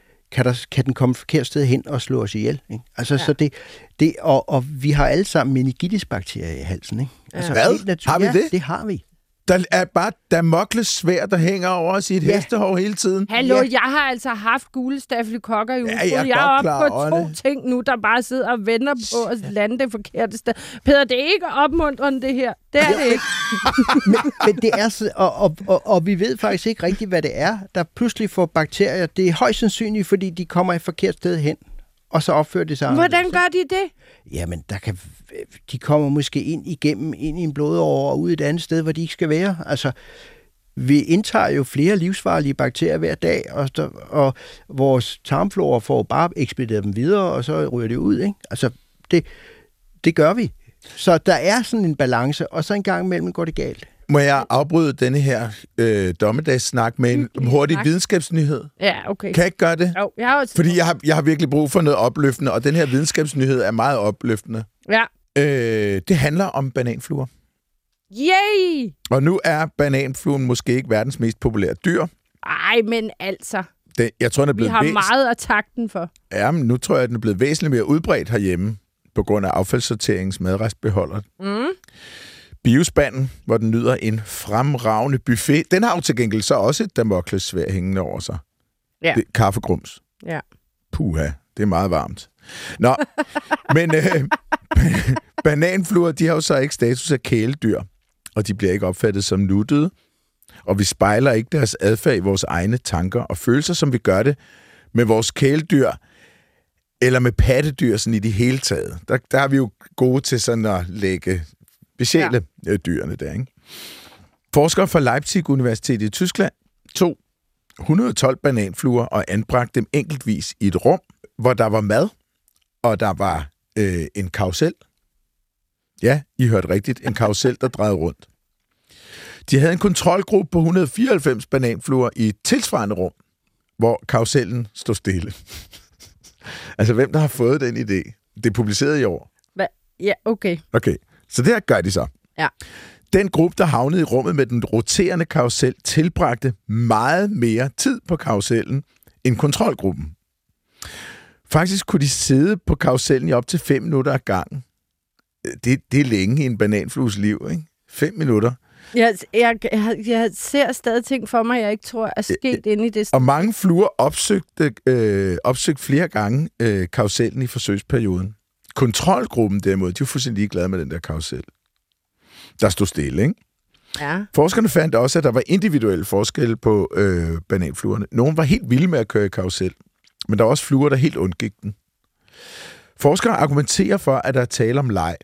den komme forkert sted hen og slå os ihjel. Ikke? Altså, så og vi har alle sammen meningitis-bakterier i halsen. Ikke? Altså, hvad? Har vi det? Det har vi. Der er bare Damokles sværd, der hænger over os i et hestehår hele tiden. Hallo, jeg har altså haft gule stafylokokker i ugen. Jeg er oppe på 2 ting nu, der bare sidder og venter på at lande det forkerte sted. Peder, det er ikke opmuntrende, det her. Det er det ikke. men det er så, og vi ved faktisk ikke rigtigt, hvad det er, der pludselig får bakterier. Det er højst sandsynligt, fordi de kommer et forkert sted hen, og så opfører de sig. Hvordan gør de det? Jamen, de kommer måske ind i en blodåre og ud et andet sted, hvor de ikke skal være. Altså, vi indtager jo flere livsfarlige bakterier hver dag, og vores tarmflora får bare ekspederet dem videre, og så ryger det ud, ikke? Altså, det gør vi. Så der er sådan en balance, og så en gang imellem går det galt. Må jeg afbryde denne her dommedagssnak med en hurtig videnskabsnyhed? Ja, okay. Kan jeg ikke gøre det? Jo, jeg har også... Fordi jeg har virkelig brug for noget opløftende, og den her videnskabsnyhed er meget opløftende. Ja. Det handler om bananfluer. Yay! Og nu er bananfluen måske ikke verdens mest populære dyr. Ej, men altså... Jeg tror, den er blevet vi har meget at takke den for. Ja, men nu tror jeg, at den er blevet væsentligt mere udbredt herhjemme, på grund af affaldssorteringens madrestbeholder. Biospanden, hvor den nyder en fremragende buffet. Den har jo til gengæld så også et Damokles sværd hængende over sig. Ja. Kaffegrums. Ja. Puha, det er meget varmt. Nå, men bananfluer, de har jo så ikke status af kæledyr, og de bliver ikke opfattet som nuttede, og vi spejler ikke deres adfærd i vores egne tanker og følelser, som vi gør det med vores kæledyr, eller med pattedyr sådan i det hele taget. Der er vi jo gode til sådan at lægge specielle dyrene der, ikke? Forskere fra Leipzig Universitet i Tyskland tog 112 bananfluer og anbragte dem enkeltvis i et rum, hvor der var mad, og der var en karrusel. Ja, I hørte rigtigt. En karrusel, der drejede rundt. De havde en kontrolgruppe på 194 bananfluer i et tilsvarende rum, hvor karrusellen stod stille. Altså, hvem der har fået den idé? Det er publiceret i år. Ja, okay. Okay, så det her gør de så. Ja. Den gruppe, der havnede i rummet med den roterende karrusel, tilbragte meget mere tid på karrusellen end kontrolgruppen. Faktisk kunne de sidde på karrusellen i op til 5 minutter ad gangen. Det er længe i en bananflues liv, ikke? 5 minutter. Jeg ser stadig ting for mig, jeg ikke tror er sket inde i det. Og mange fluer opsøgte flere gange karrusellen i forsøgsperioden. Kontrolgruppen derimod, de var fuldstændig ligeglade med den der karrusel. Der stod stille, ikke? Ja. Forskerne fandt også, at der var individuelle forskelle på bananfluerne. Nogle var helt vilde med at køre i karrusel, men der var også fluer, der helt undgik den. Forskere argumenterer for, at der er tale om leg.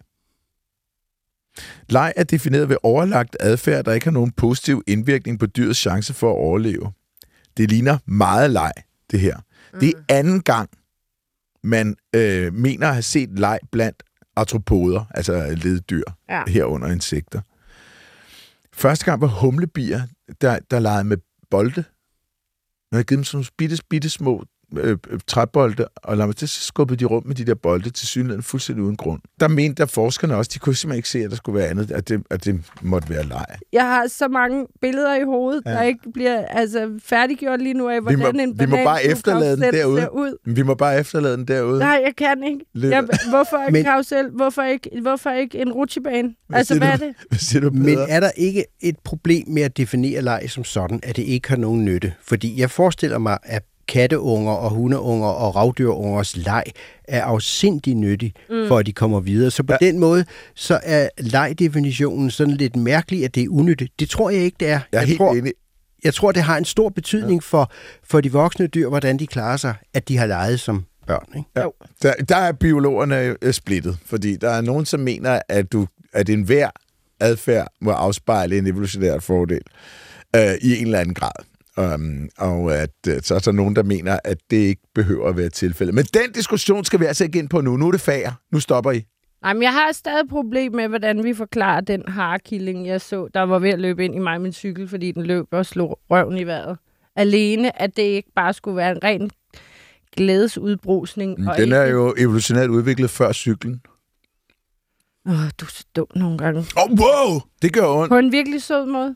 Leg er defineret ved overlagt adfærd, der ikke har nogen positiv indvirkning på dyrets chance for at overleve. Det ligner meget leg, det her. Det er anden gang, man mener at have set leg blandt artropoder, altså leddyr, herunder insekter. Første gang var humlebier, der legede med bolde. Man havde givet dem sådan nogle bitte små træbolde, og lad mig til, så skubbede de rundt med de der bolde til synligheden fuldstændig uden grund. Der mente forskerne også, de kunne simpelthen ikke se, at der skulle være andet, at det måtte være leg. Jeg har så mange billeder i hovedet, der ikke bliver færdiggjort lige nu af, hvordan en banan Vi må bare efterlade den derude. Nej, jeg kan ikke. Hvorfor ikke karusel? Hvorfor ikke en rutsjebane? Hvad er det? Hvad siger du, Peder? Men er der ikke et problem med at definere leg som sådan, at det ikke har nogen nytte? Fordi jeg forestiller mig, at katteunger og hundeunger og ravdyrungers leg er afsindig nyttig, for at de kommer videre. Så på den måde, så er legdefinitionen sådan lidt mærkelig, at det er unyttigt. Det tror jeg ikke, det er. Jeg er helt enig. Jeg tror, det har en stor betydning for de voksne dyr, hvordan de klarer sig, at de har leget som børn. Ikke? Ja. Der er biologerne splittet, fordi der er nogen, som mener, at enhver adfærd må afspejle en evolutionær fordel i en eller anden grad. Og at så er der nogen, der mener, at det ikke behøver at være tilfældet. Men den diskussion skal vi altså ikke ind på nu. Nu er det fair. Nu stopper I. Nej, men jeg har stadig et problem med, hvordan vi forklarer den harekilling, jeg så, der var ved at løbe ind i mig min cykel, fordi den løb og slog røven i vejret. Alene, at det ikke bare skulle være en ren glædesudbrusning. Den er jo evolutionært udviklet før cyklen. Du er så dum nogle gange. Wow! Det gør ondt. På en virkelig sød måde.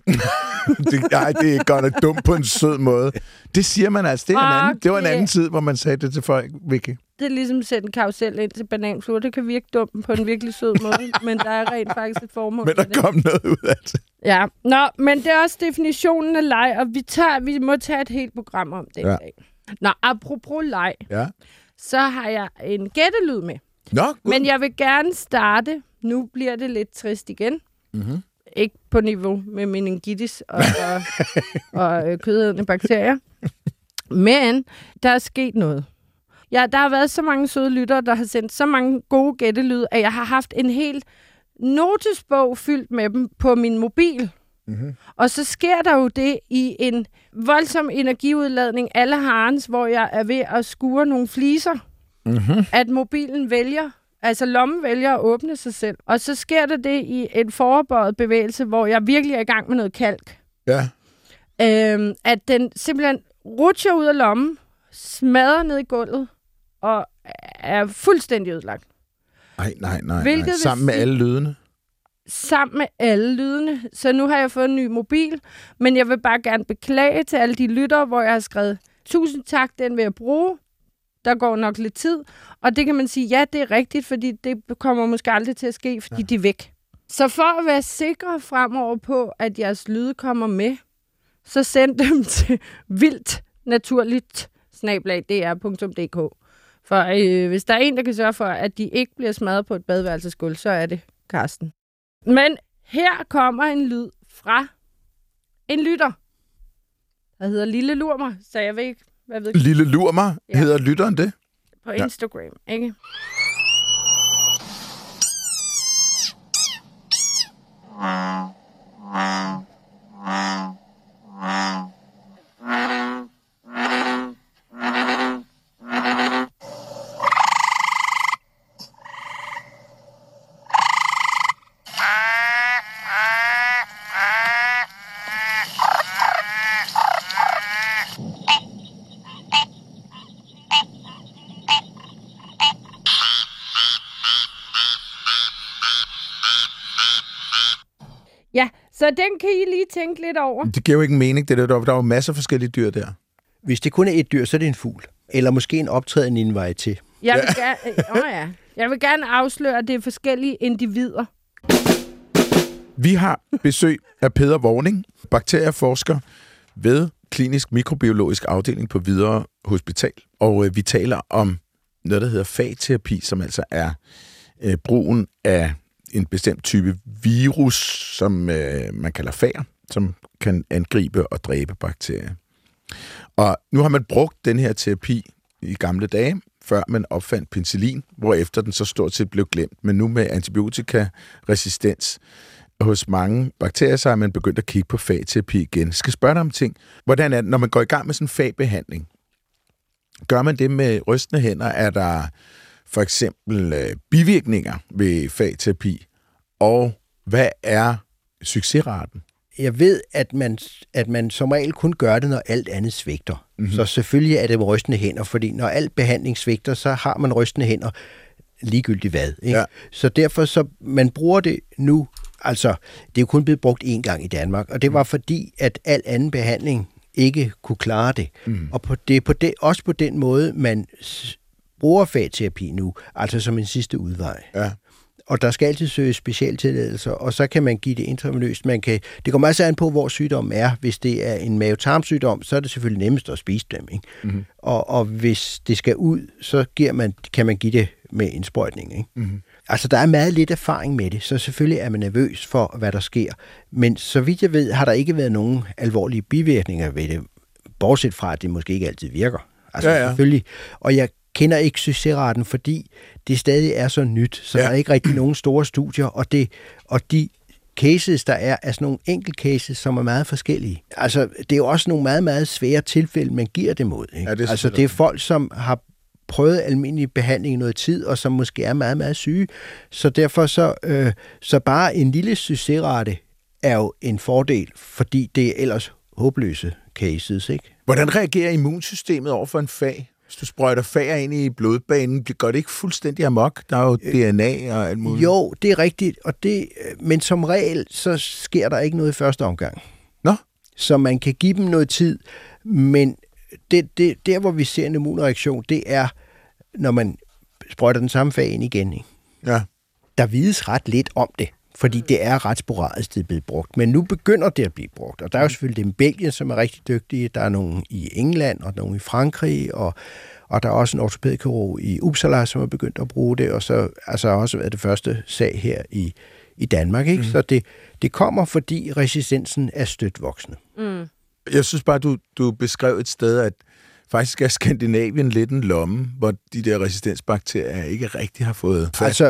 det er godt nok dumt på en sød måde. Det siger man altså. Det var en anden tid, hvor man sagde det til folk, Vicky. Det er ligesom at sætte en karusel ind til bananfluer. Det kan virke dumt på en virkelig sød måde, men der er rent faktisk et formål. Men der kom noget ud af det. Ja, men det er også definitionen af leg, og vi må tage et helt program om det i dag. Apropos leg, så har jeg en gættelyd med. Men jeg vil gerne starte. Nu bliver det lidt trist igen. Mm-hmm. Ikke på niveau med meningitis og kødædende bakterier. Men der er sket noget. Ja, der har været så mange søde lyttere, der har sendt så mange gode gættelyde, at jeg har haft en helt notesbog fyldt med dem på min mobil. Mm-hmm. Og så sker der jo det i en voldsom energiudladning alle harens, hvor jeg er ved at skure nogle fliser, at mobilen vælger, altså lommen vælger at åbne sig selv. Og så sker der det i en forberedt bevægelse, hvor jeg virkelig er i gang med noget kalk. Ja. At den simpelthen rutscher ud af lommen, smadrer ned i gulvet, og er fuldstændig ødelagt. Nej. Sammen med alle lydene? Sammen med alle lydene. Så nu har jeg fået en ny mobil, men jeg vil bare gerne beklage til alle de lyttere, hvor jeg har skrevet, 1000 tak, den vil jeg bruge. Der går nok lidt tid. Og det kan man sige, ja, det er rigtigt, fordi det kommer måske aldrig til at ske, fordi de er væk. Så for at være sikre fremover på, at jeres lyde kommer med, så send dem til vildtnaturligt@dr.dk. For hvis der er en, der kan sørge for, at de ikke bliver smadret på et badeværelsesgulv, så er det Karsten. Men her kommer en lyd fra en lytter, der hedder Lille Lurmer, så jeg ved ikke, hvad ved. Lille Lurmer? Ja. Hedder lytteren det? På Instagram, ikke? Ja, så den kan I lige tænke lidt over. Det giver jo ikke mening, det der. Der er jo masser af forskellige dyr der. Hvis det kun er et dyr, så er det en fugl. Eller måske en optræden i en vej til. Jeg vil gerne afsløre, at det er forskellige individer. Vi har besøg af Peder Worning, bakterieforsker ved Klinisk Mikrobiologisk Afdeling på Hvidovre Hospital. Og vi taler om noget, der hedder fagterapi, som altså er brugen af en bestemt type virus, som man kalder fager, som kan angribe og dræbe bakterier. Og nu har man brugt den her terapi i gamle dage, før man opfandt penicillin, hvorefter den så stort set blev glemt. Men nu med antibiotikaresistens hos mange bakterier, så er man begyndt at kigge på fagterapi igen. Jeg skal spørge dig om ting. Hvordan er det, når man går i gang med sådan en fagbehandling? Gør man det med rystende hænder? Er der for eksempel bivirkninger ved fagterapi? Og hvad er succesraten? Jeg ved, at man som regel kun gør det, når alt andet svigter. Mm-hmm. Så selvfølgelig er det med rystende hænder, fordi når alt behandling svigter, så har man rystende hænder ligegyldigt hvad. Ikke? Ja. Så derfor, så man bruger det nu, altså det er jo kun blevet brugt én gang i Danmark, og det var fordi, at al anden behandling ikke kunne klare det. Mm. Og det er også på den måde, man bruger fagterapi nu, altså som en sidste udvej. Ja. Og der skal altid søges specialtilladelser, og så kan man give det intravenøst. Det kommer altså an på, hvor sygdommen er. Hvis det er en mavetarmsygdom, så er det selvfølgelig nemmest at spise dem. Ikke? Mm-hmm. Og hvis det skal ud, så kan man give det med indsprøjtning. Ikke? Mm-hmm. Altså, der er meget lidt erfaring med det, så selvfølgelig er man nervøs for, hvad der sker. Men så vidt jeg ved, har der ikke været nogen alvorlige bivirkninger ved det, bortset fra, at det måske ikke altid virker. Altså, selvfølgelig. Og jeg kender ikke succesraten, fordi det stadig er så nyt, så der er ikke rigtig nogen store studier, og de cases, der er sådan nogle enkelt cases, som er meget forskellige. Altså, det er jo også nogle meget, meget svære tilfælde, man giver det mod. Ikke? Ja, det er folk, som har prøvet almindelig behandling i noget tid, og som måske er meget, meget syge. Så derfor så bare en lille succesrate er jo en fordel, fordi det er ellers håbløse cases, ikke? Hvordan reagerer immunsystemet over for en fag? Hvis du sprøjter fager ind i blodbanen, går det ikke fuldstændig amok? Der er jo DNA og alt muligt. Jo, det er rigtigt, men som regel, så sker der ikke noget i første omgang. Så man kan give dem noget tid, men der, hvor vi ser en immunreaktion, det er, når man sprøjter den samme fag ind igen. Ikke? Ja. Der vides ret lidt om det, fordi det er ret sporadisk, det er blevet brugt. Men nu begynder det at blive brugt, og der er jo selvfølgelig dem i Belgien, som er rigtig dygtige. Der er nogle i England, og nogle i Frankrig, og der er også en ortopædkirurg i Uppsala, som er begyndt at bruge det, og så altså også er det første sag her i Danmark. Ikke? Så det kommer, fordi resistensen er stødt voksende. Mm. Jeg synes bare, du beskrev et sted, at faktisk er Skandinavien lidt en lomme, hvor de der resistensbakterier ikke rigtig har fået fat. Altså,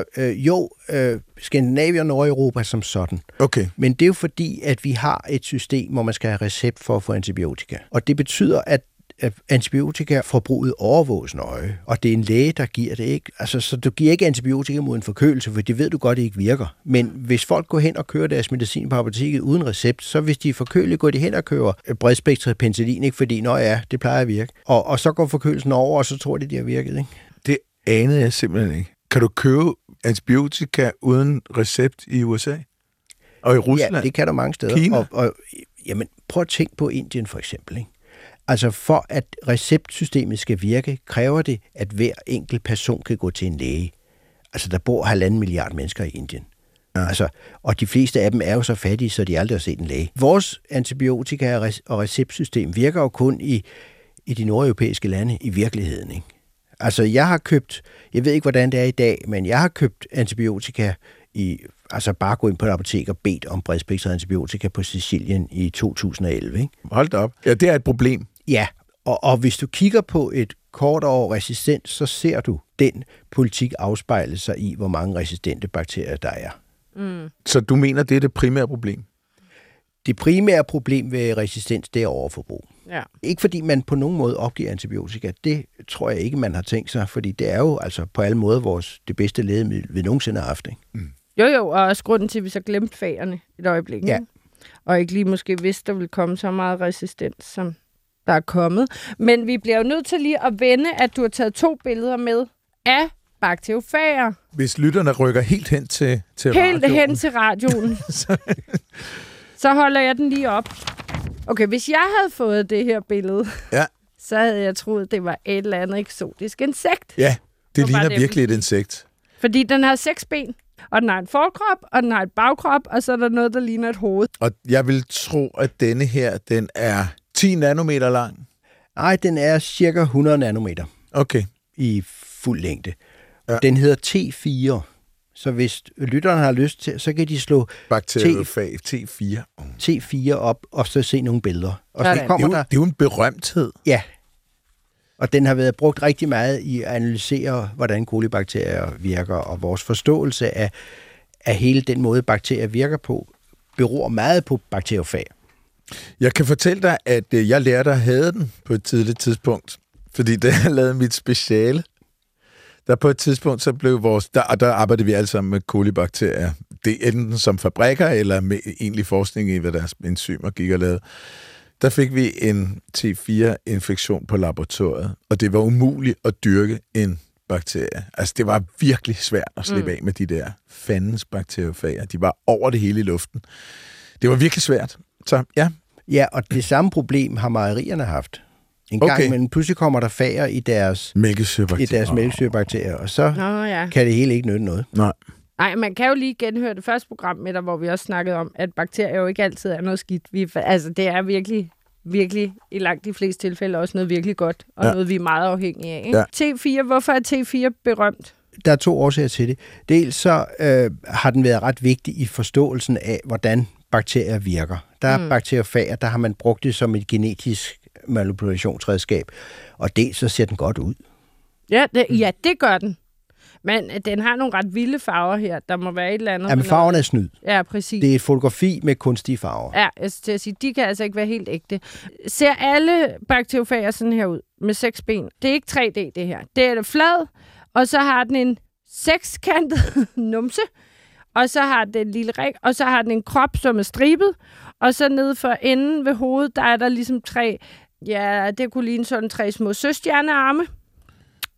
Skandinavien og Nordeuropa som sådan. Okay. Men det er jo fordi, at vi har et system, hvor man skal have recept for at få antibiotika. Og det betyder, at antibiotikaforbruget overvåges nøje, og det er en læge, der giver det, ikke? Altså, så du giver ikke antibiotika mod en forkølelse, for det ved du godt, det ikke virker. Men hvis folk går hen og kører deres medicin på apoteket uden recept, så hvis de er forkølet, går de hen og køber bredspektret penicillin, ikke? Fordi, det plejer at virke. Og så går forkølelsen over, og så tror de har virket, ikke? Det anede jeg simpelthen ikke. Kan du købe antibiotika uden recept i USA? Og i Rusland? Ja, det kan du mange steder. Kina? Og jamen, prøv at tænke på Indien for eksempel, ikke? Altså for at receptsystemet skal virke, kræver det, at hver enkelt person kan gå til en læge. Altså der bor 1,5 milliard mennesker i Indien. Ja. Altså, og de fleste af dem er jo så fattige, så de aldrig har set en læge. Vores antibiotika- og receptsystem virker jo kun i de nordeuropæiske lande i virkeligheden. Ikke? Altså jeg ved ikke hvordan det er i dag, men jeg har købt antibiotika altså bare gå ind på et apotek og bedt om bredspektret antibiotika på Sicilien i 2011. Ikke? Hold da op. Ja, det er et problem. Ja, og hvis du kigger på et kort over resistens, så ser du den politik afspejle sig i, hvor mange resistente bakterier der er. Mm. Så du mener, det er det primære problem? Det primære problem ved resistens, det er overforbrug. Ja. Ikke fordi man på nogen måde opgiver antibiotika. Det tror jeg ikke, man har tænkt sig, fordi det er jo altså på alle måder det bedste lægemiddel, vi nogensinde har haft. Ikke? Mm. Jo, og også grunden til, at vi så glemte fagerne et øjeblik. Ja. Og ikke lige måske vidste, der ville komme så meget resistens, som der er kommet. Men vi bliver jo nødt til lige at vende, at du har taget 2 billeder med af bakteriofager. Hvis lytterne rykker helt hen til radioen. Helt hen til radioen. Så holder jeg den lige op. Okay, hvis jeg havde fået det her billede, så havde jeg troet, det var et eller andet eksotisk insekt. Ja, det ligner virkelig et insekt. Fordi den har 6 ben. Og den har en forkrop, og den har et bagkrop, og så er der noget, der ligner et hoved. Og jeg vil tro, at denne her, den er 10 nanometer lang. Nej, den er cirka 100 nanometer. Okay. I fuld længde. Ja. Den hedder T4. Så hvis lytterne har lyst til, så kan de slå bakteriofag T4. T4 op, og så se nogle billeder. Og så kommer det er jo en berømthed. Ja. Og den har været brugt rigtig meget i at analysere, hvordan kolibakterier virker, og vores forståelse af hele den måde, bakterier virker på, beror meget på bakteriofag. Jeg kan fortælle dig, at jeg lærte at have den på et tidligt tidspunkt, fordi da jeg lavede mit speciale, der på et tidspunkt så blev der arbejdede vi alle sammen med kolibakterier. Det er enten som fabrikker, eller med egentlig forskning i, hvad deres enzymer gik og lavede. Der fik vi en T4-infektion på laboratoriet, og det var umuligt at dyrke en bakterie. Altså, det var virkelig svært at slippe af med de der fandens bakteriofager. De var over det hele i luften. Det var virkelig svært. Så, ja. Ja, og det samme problem har mejerierne haft. En gang imellem pludselig kommer der fager i deres mælkesyrebakterier, og så kan det hele ikke nytte noget. Nej, man kan jo lige genhøre det første program med dig, hvor vi også snakkede om, at bakterier jo ikke altid er noget skidt. Det er virkelig, virkelig i langt de fleste tilfælde også noget virkelig godt, og noget, vi er meget afhængige af. Ikke? Ja. T4, hvorfor er T4 berømt? Der er 2 årsager til det. Dels så har den været ret vigtig i forståelsen af, hvordan bakterier virker. Der er bakteriofager, der har man brugt det som et genetisk manipulationsredskab, og dels så ser den godt ud. Ja, det gør den. Men den har nogle ret vilde farver her. Der må være et eller andet. Ja, men farverne er snyd. Ja, præcis. Det er et fotografi med kunstige farver. Ja, jeg skal sige, de kan altså ikke være helt ægte. Ser alle bakteriofager sådan her ud, med 6 ben? Det er ikke 3D, det her. Det er flad, og så har den en 6-kantet numse, og så har den en lille rig, og så har den en krop, som er stribet, og så nede for enden ved hovedet, der er der ligesom 3, det kunne ligne sådan 3 små søstjernearme.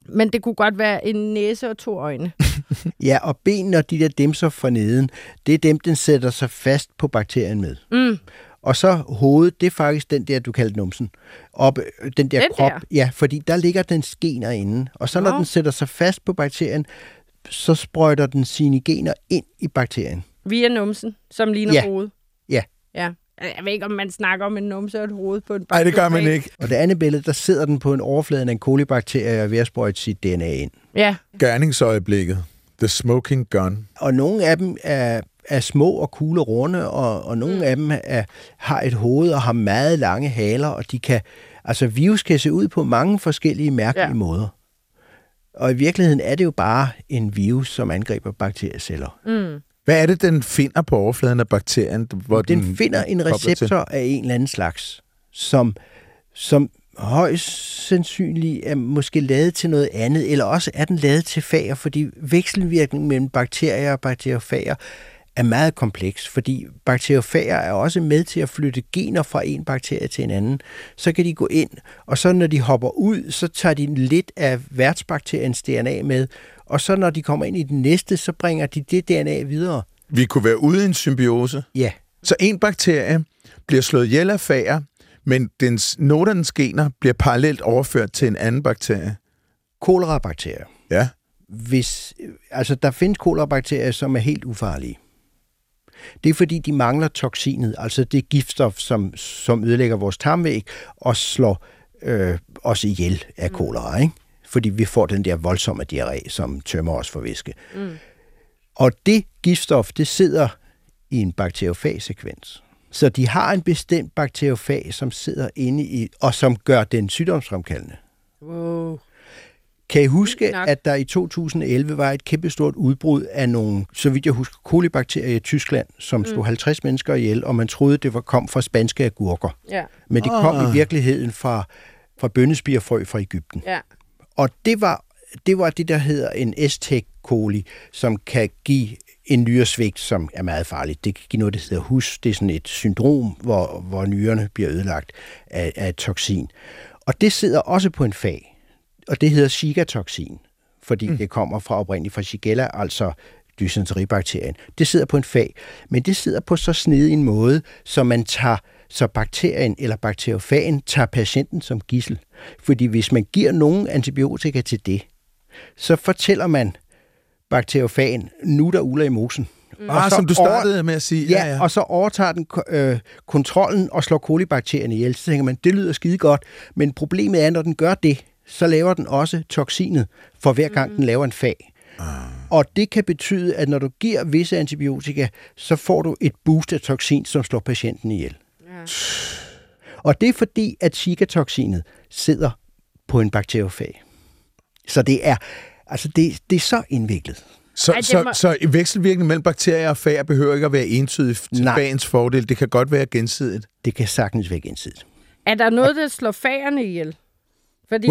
Men det kunne godt være en næse og 2 øjne. Ja, og benene og de der dimser for neden, det er dem, den sætter sig fast på bakterien med. Mm. Og så hovedet, det er faktisk den der, du kaldte numsen. Den der krop. Der? Ja, fordi der ligger den gener inde. Og så når den sætter sig fast på bakterien, så sprøjter den sine gener ind i bakterien. Via numsen, som ligner hovedet? Ja. Ja. Jeg ved ikke, om man snakker om en numse og et hoved på en bakteri. Nej, det gør man ikke. Og det andet billede, der sidder den på en overflade af en kolibakterie og ved at sprøjte sit DNA ind. Ja. Gerningsøjeblikket. The smoking gun. Og nogle af dem er små og kugle runde, og nogle af dem har et hoved og har meget lange haler, og de kan, altså virus kan se ud på mange forskellige mærkelige måder. Og i virkeligheden er det jo bare en virus, som angriber bakterieceller. Mm. Hvad er det, den finder på overfladen af bakterien? Hvor den finder en receptor af en eller anden slags, som højst sandsynligt er måske lavet til noget andet, eller også er den lavet til fager, fordi vekselvirkningen mellem bakterier og bakteriofager er meget kompleks, fordi bakteriofager er også med til at flytte gener fra en bakterie til en anden. Så kan de gå ind, og så når de hopper ud, så tager de lidt af værtsbakteriens DNA med, og så når de kommer ind i den næste, så bringer de det DNA videre. Vi kunne være ude i en symbiose? Ja. Så en bakterie bliver slået ihjel af fager, men nogle af dens gener bliver parallelt overført til en anden bakterie? Kolerabakterier. Ja. Der findes kolerabakterier, som er helt ufarlige. Det er fordi, de mangler toksinet, altså det giftstof, som ødelægger vores tarmvæg og slår os ihjel af kolera, ikke? Fordi vi får den der voldsomme diarré, som tømmer os for væske. Mm. Og det giftstof, det sidder i en bakteriofagsekvens. Så de har en bestemt bakteriofag, som sidder inde i, og som gør den sygdomsfremkaldende. Wow. Kan I huske, at der i 2011 var et kæmpestort udbrud af nogle, så vidt jeg husker, kolibakterier i Tyskland, som slog 50 mennesker ihjel, og man troede, det kom fra spanske agurker. Ja. Men det kom i virkeligheden fra bønnespirefrø fra Egypten. Ja. Og det var det, der hedder en STEC-coli, som kan give en nyresvigt, som er meget farligt. Det kan give noget, der hedder HUS. Det er sådan et syndrom, hvor nyrerne bliver ødelagt af et toksin. Og det sidder også på en fag. Og det hedder Zika-toksin, fordi det kommer oprindeligt fra Shigella, altså dysenteribakterien. Det sidder på en fag, men det sidder på så snedig en måde, så bakterien eller bakteriofagen tager patienten som gidsel. Fordi hvis man giver nogen antibiotika til det, så fortæller man bakteriofagen, nu der uler i mosen. Som du startede med at sige. Ja, og så overtager den kontrollen og slår kolibakterien ihjel. Så tænker man, det lyder skide godt, men problemet er, når den gør det, så laver den også toksinet for hver gang den laver en fag. Og det kan betyde, at når du giver visse antibiotika, så får du et boost af toksin, som slår patienten ihjel. Ja. Og det er fordi, at Zika-toksinet sidder på en bakteriofag. Så det er så indviklet. Så vekselvirkning mellem bakterier og fager behøver ikke at være entydigt til fagens fordel. Det kan godt være gensidigt. Det kan sagtens være gensidigt. Er der noget, der slår fagerne ihjel? Fordi,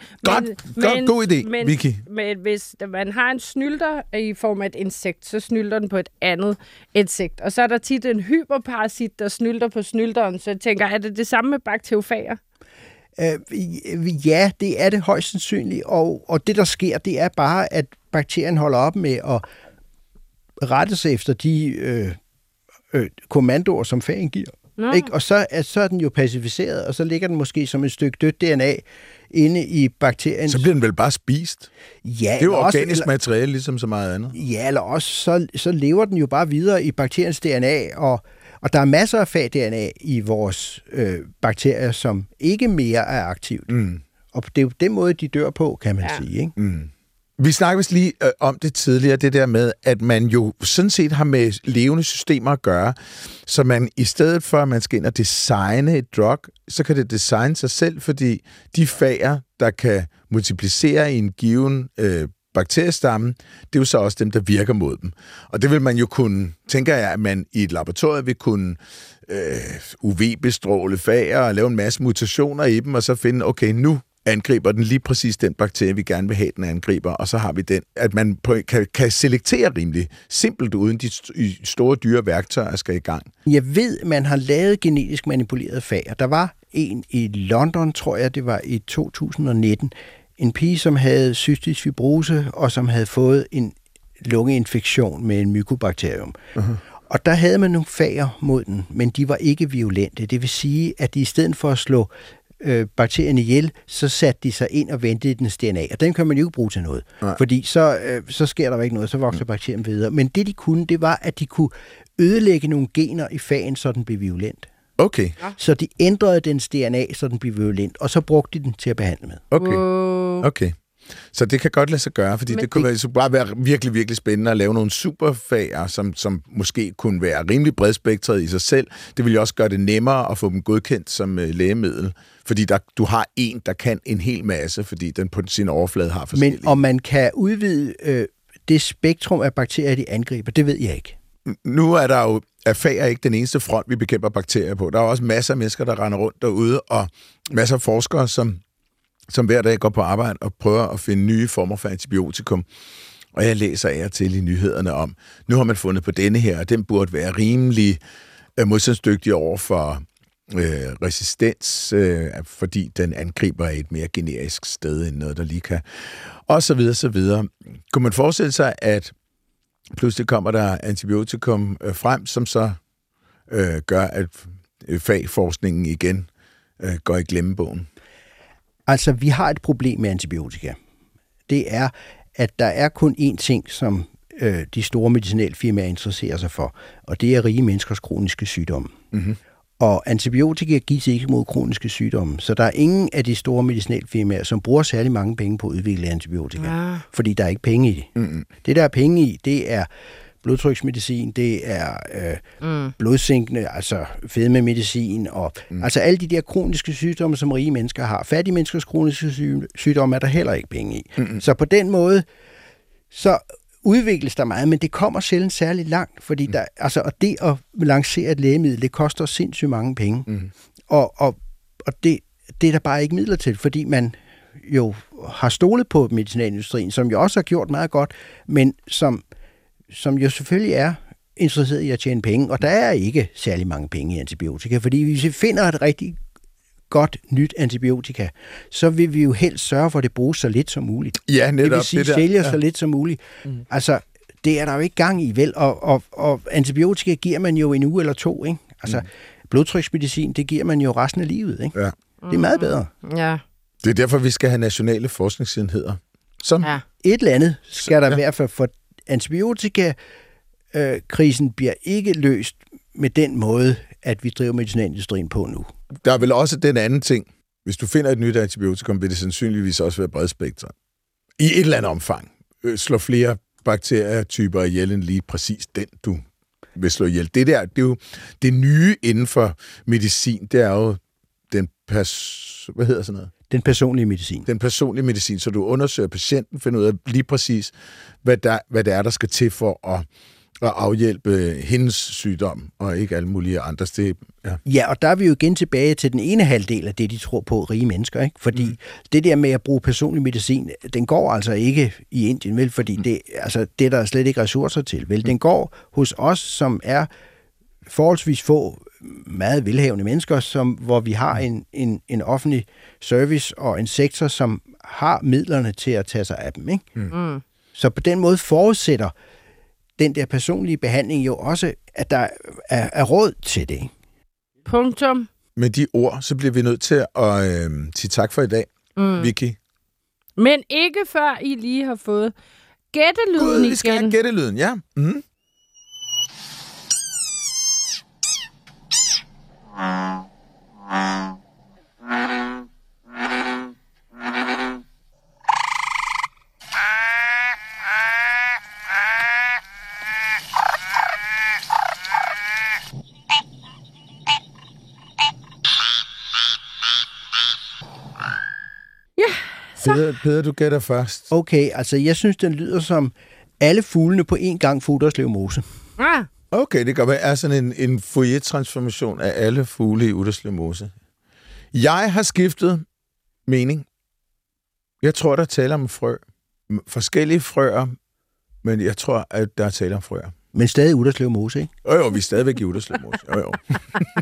god idé, Vicky. Men hvis man har en snylter i form af et insekt, så snylter den på et andet insekt. Og så er der tit en hyperparasit, der snylter på snylteren. Så jeg tænker, er det samme med bakteriofager? Ja, det er det højst sandsynligt. Og det, der sker, det er bare, at bakterien holder op med at rette sig efter de kommandoer, som fagen giver. Ikke? Og så er den jo pacificeret, og så ligger den måske som et stykke dødt DNA inde i bakterien. Så bliver den vel bare spist? Ja. Det er jo organisk materiale, ligesom så meget andet. Ja, eller også så lever den jo bare videre i bakteriens DNA, og der er masser af fag-DNA i vores bakterier, som ikke mere er aktivt. Mm. Og det er jo den måde, de dør på, kan man sige. Ikke? Mm. Vi snakkede vist lige om det tidligere, det der med, at man jo sådan set har med levende systemer at gøre, så man i stedet for, at man skal ind og designe et drug, så kan det designe sig selv, fordi de fager, der kan multiplicere i en given bakteriestamme, det er jo så også dem, der virker mod dem. Og det vil man jo kunne, tænker jeg, at man i et laboratorium vil kunne UV-bestråle fager og lave en masse mutationer i dem, og så finde, okay, nu angriber den lige præcis den bakterie, vi gerne vil have, den angriber, og så har vi den, at man kan selektere rimelig simpelt, uden de store dyre værktøjer skal i gang. Jeg ved, man har lavet genetisk manipulerede fager. Der var en i London, tror jeg, det var i 2019, en pige, som havde cystisk fibrose, og som havde fået en lungeinfektion med en mykobakterium. Uh-huh. Og der havde man nogle fager mod den, men de var ikke virulente. Det vil sige, at de i stedet for at slå bakterien ihjel, så satte de sig ind og ventede dens DNA. Og den kan man jo ikke bruge til noget. Nej. Fordi så sker der ikke noget, så vokser bakterien videre. Men det de kunne, det var, at de kunne ødelægge nogle gener i fagen, så den blev virulent. Okay. Så de ændrede dens DNA, så den blev virulent, og så brugte de den til at behandle med. Okay. Så det kan godt lade sig gøre, fordi det kunne bare være virkelig, virkelig spændende at lave nogle superfager, som måske kunne være rimelig bredspektret i sig selv. Det vil jo også gøre det nemmere at få dem godkendt som lægemiddel, fordi du har en, der kan en hel masse, fordi den på sin overflade har forskellige. Men om man kan udvide det spektrum af bakterier, de angriber, det ved jeg ikke. Nu er der jo fager ikke den eneste front, vi bekæmper bakterier på. Der er også masser af mennesker, der render rundt derude, og masser af forskere, som hver dag går på arbejde og prøver at finde nye former for antibiotikum. Og jeg læser af og til i nyhederne om, nu har man fundet på denne her, og den burde være rimelig modstandsdygtig over for resistens, fordi den angriber et mere generisk sted end noget, der lige kan. Og så videre, så videre. Kunne man forestille sig, at pludselig kommer der antibiotikum frem, som så gør, at fagforskningen igen går i glemmebogen? Altså, vi har et problem med antibiotika. Det er, at der er kun én ting, som de store medicinalfirmaer interesserer sig for, og det er rige menneskers kroniske sygdomme. Mm-hmm. Og antibiotika gives ikke mod kroniske sygdomme, så der er ingen af de store medicinalfirmaer, som bruger særlig mange penge på at udvikle antibiotika, fordi der er ikke penge i det. Mm-hmm. Det, der er penge i, det er blodtryksmedicin, det er blodsænkende, altså fedmemedicin, og altså alle de der kroniske sygdomme, som rige mennesker har. Fattige menneskers kroniske sygdomme er der heller ikke penge i. Mm-hmm. Så på den måde, så udvikles der meget, men det kommer sjældent særlig langt, fordi der, altså, og det at lancere et lægemiddel, det koster sindssygt mange penge. Mm. Og det er der bare ikke midler til, fordi man jo har stolet på medicinalindustrien, som jo også har gjort meget godt, men som jo selvfølgelig er interesseret i at tjene penge, og der er ikke særlig mange penge i antibiotika, fordi hvis vi finder et rigtig godt nyt antibiotika, så vil vi jo helst sørge for, at det bruges så lidt som muligt. Ja, netop. Det vil sige, sælger så lidt som muligt. Mm. Altså, det er der jo ikke gang i, vel? Og antibiotika giver man jo en uge eller to, ikke? Altså, blodtryksmedicin, det giver man jo resten af livet, ikke? Ja. Det er meget bedre. Ja. Det er derfor, vi skal have nationale forskningsenheder. Som et eller andet skal der i hvert fald, for antibiotika-krisen bliver ikke løst med den måde, at vi driver medicinalindustrien på nu. Der er vel også den anden ting. Hvis du finder et nyt antibiotikum, vil det sandsynligvis også være bredspektret. I et eller andet omfang. Slå flere bakterietyper ihjel end lige præcis den, du vil slå ihjel. Det er jo det nye inden for medicin, det er jo hvad hedder sådan noget? Den personlige medicin. Den personlige medicin, så du undersøger patienten, finder ud af lige præcis, hvad det er, der skal til for at afhjælpe hendes sygdom, og ikke alle mulige andre steder. Ja, og der er vi jo igen tilbage til den ene halvdel af det, de tror på, rige mennesker, ikke? Fordi det der med at bruge personlig medicin, den går altså ikke i Indien, vel? Fordi det er der slet ikke ressourcer til, vel? Den går hos os, som er forholdsvis få meget velhavende mennesker, hvor vi har en offentlig service og en sektor, som har midlerne til at tage sig af dem, ikke? Mm. Så på den måde forudsætter den der personlige behandling jo også, at der er råd til det. Punktum. Med de ord, så bliver vi nødt til at sige tak for i dag, Vicky. Men ikke før I lige har fået gættelyden igen. Vi skal have gættelyden, ja. Mm. Peder, du gætter først. Okay, altså jeg synes, den lyder som alle fuglene på én gang for Utterslev Mose. Ah. Okay, det kan være sådan en Fourier-transformation af alle fugle i Utterslev Mose. Jeg har skiftet mening. Jeg tror, der taler om frø. Forskellige frøer, men jeg tror, at der taler om frøer. Men stadig Utterslev Mose, ikke? Jo, vi er stadigvæk i Utterslev Mose. Jo.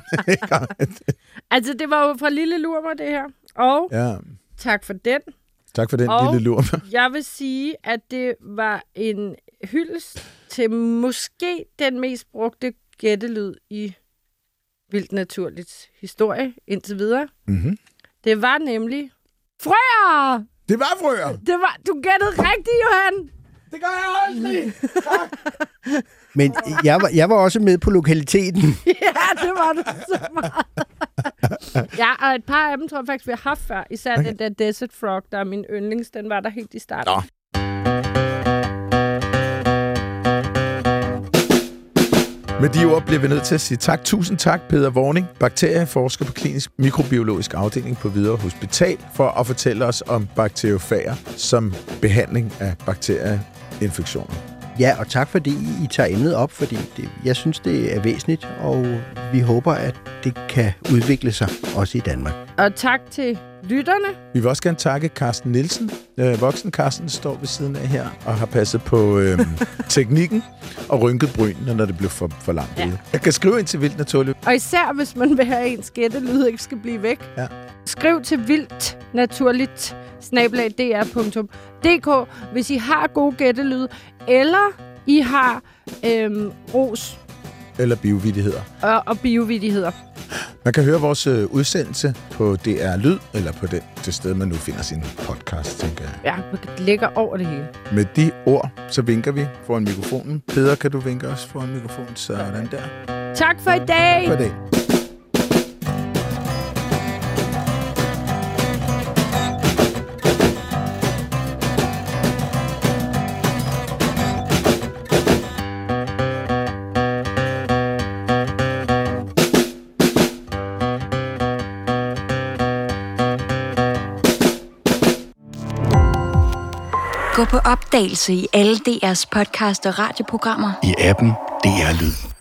Altså, det var jo fra Lille Lurmer, det her. Og tak for den. Tak for den lille lur. Jeg vil sige, at det var en hyldest til måske den mest brugte gættelyd i Vildt Naturligt historie indtil videre. Mm-hmm. Det var nemlig frøer! Det var frøer! Du gættede rigtigt, Johan! Det gør jeg aldrig! Men jeg var også med på lokaliteten. Ja, det var du så meget. Ja, og et par af dem tror jeg faktisk, vi har haft før. Især den der Desert Frog, der er min yndlings. Den var der helt i starten. Nå. Med de ord bliver vi nødt til at sige tak. Tusind tak, Peder Worning, bakterieforsker på klinisk mikrobiologisk afdeling på Hvidovre Hospital, for at fortælle os om bakteriofager som behandling af bakterieinfektioner. Ja, og tak fordi I tager emnet op, fordi jeg synes, det er væsentligt, og vi håber, at det kan udvikle sig også i Danmark. Og tak til lytterne. Vi vil også gerne takke Carsten Nielsen. Voksen Carsten står ved siden af her og har passet på teknikken og rynket brynene, når det blev for langt ude. Jeg kan skrive ind til Vildt Naturligt. Og især hvis man vil have ens gættelyd ikke skal blive væk. Ja. Skriv til vildtnaturligt@dr.dk, hvis I har gode gættelyd, eller I har ros. Eller biovittigheder. Og biovittigheder. Man kan høre vores udsendelse på DR Lyd, eller på det sted, man nu finder sin podcast, tænker jeg. Ja, det ligger over det hele. Med de ord, så vinker vi foran mikrofonen. Peder, kan du vinke os foran mikrofonen? Sådan der. Tak for i dag! Tak for i dag. Gå på opdagelse i alle DR's podcast og radioprogrammer. I appen DR Lyd.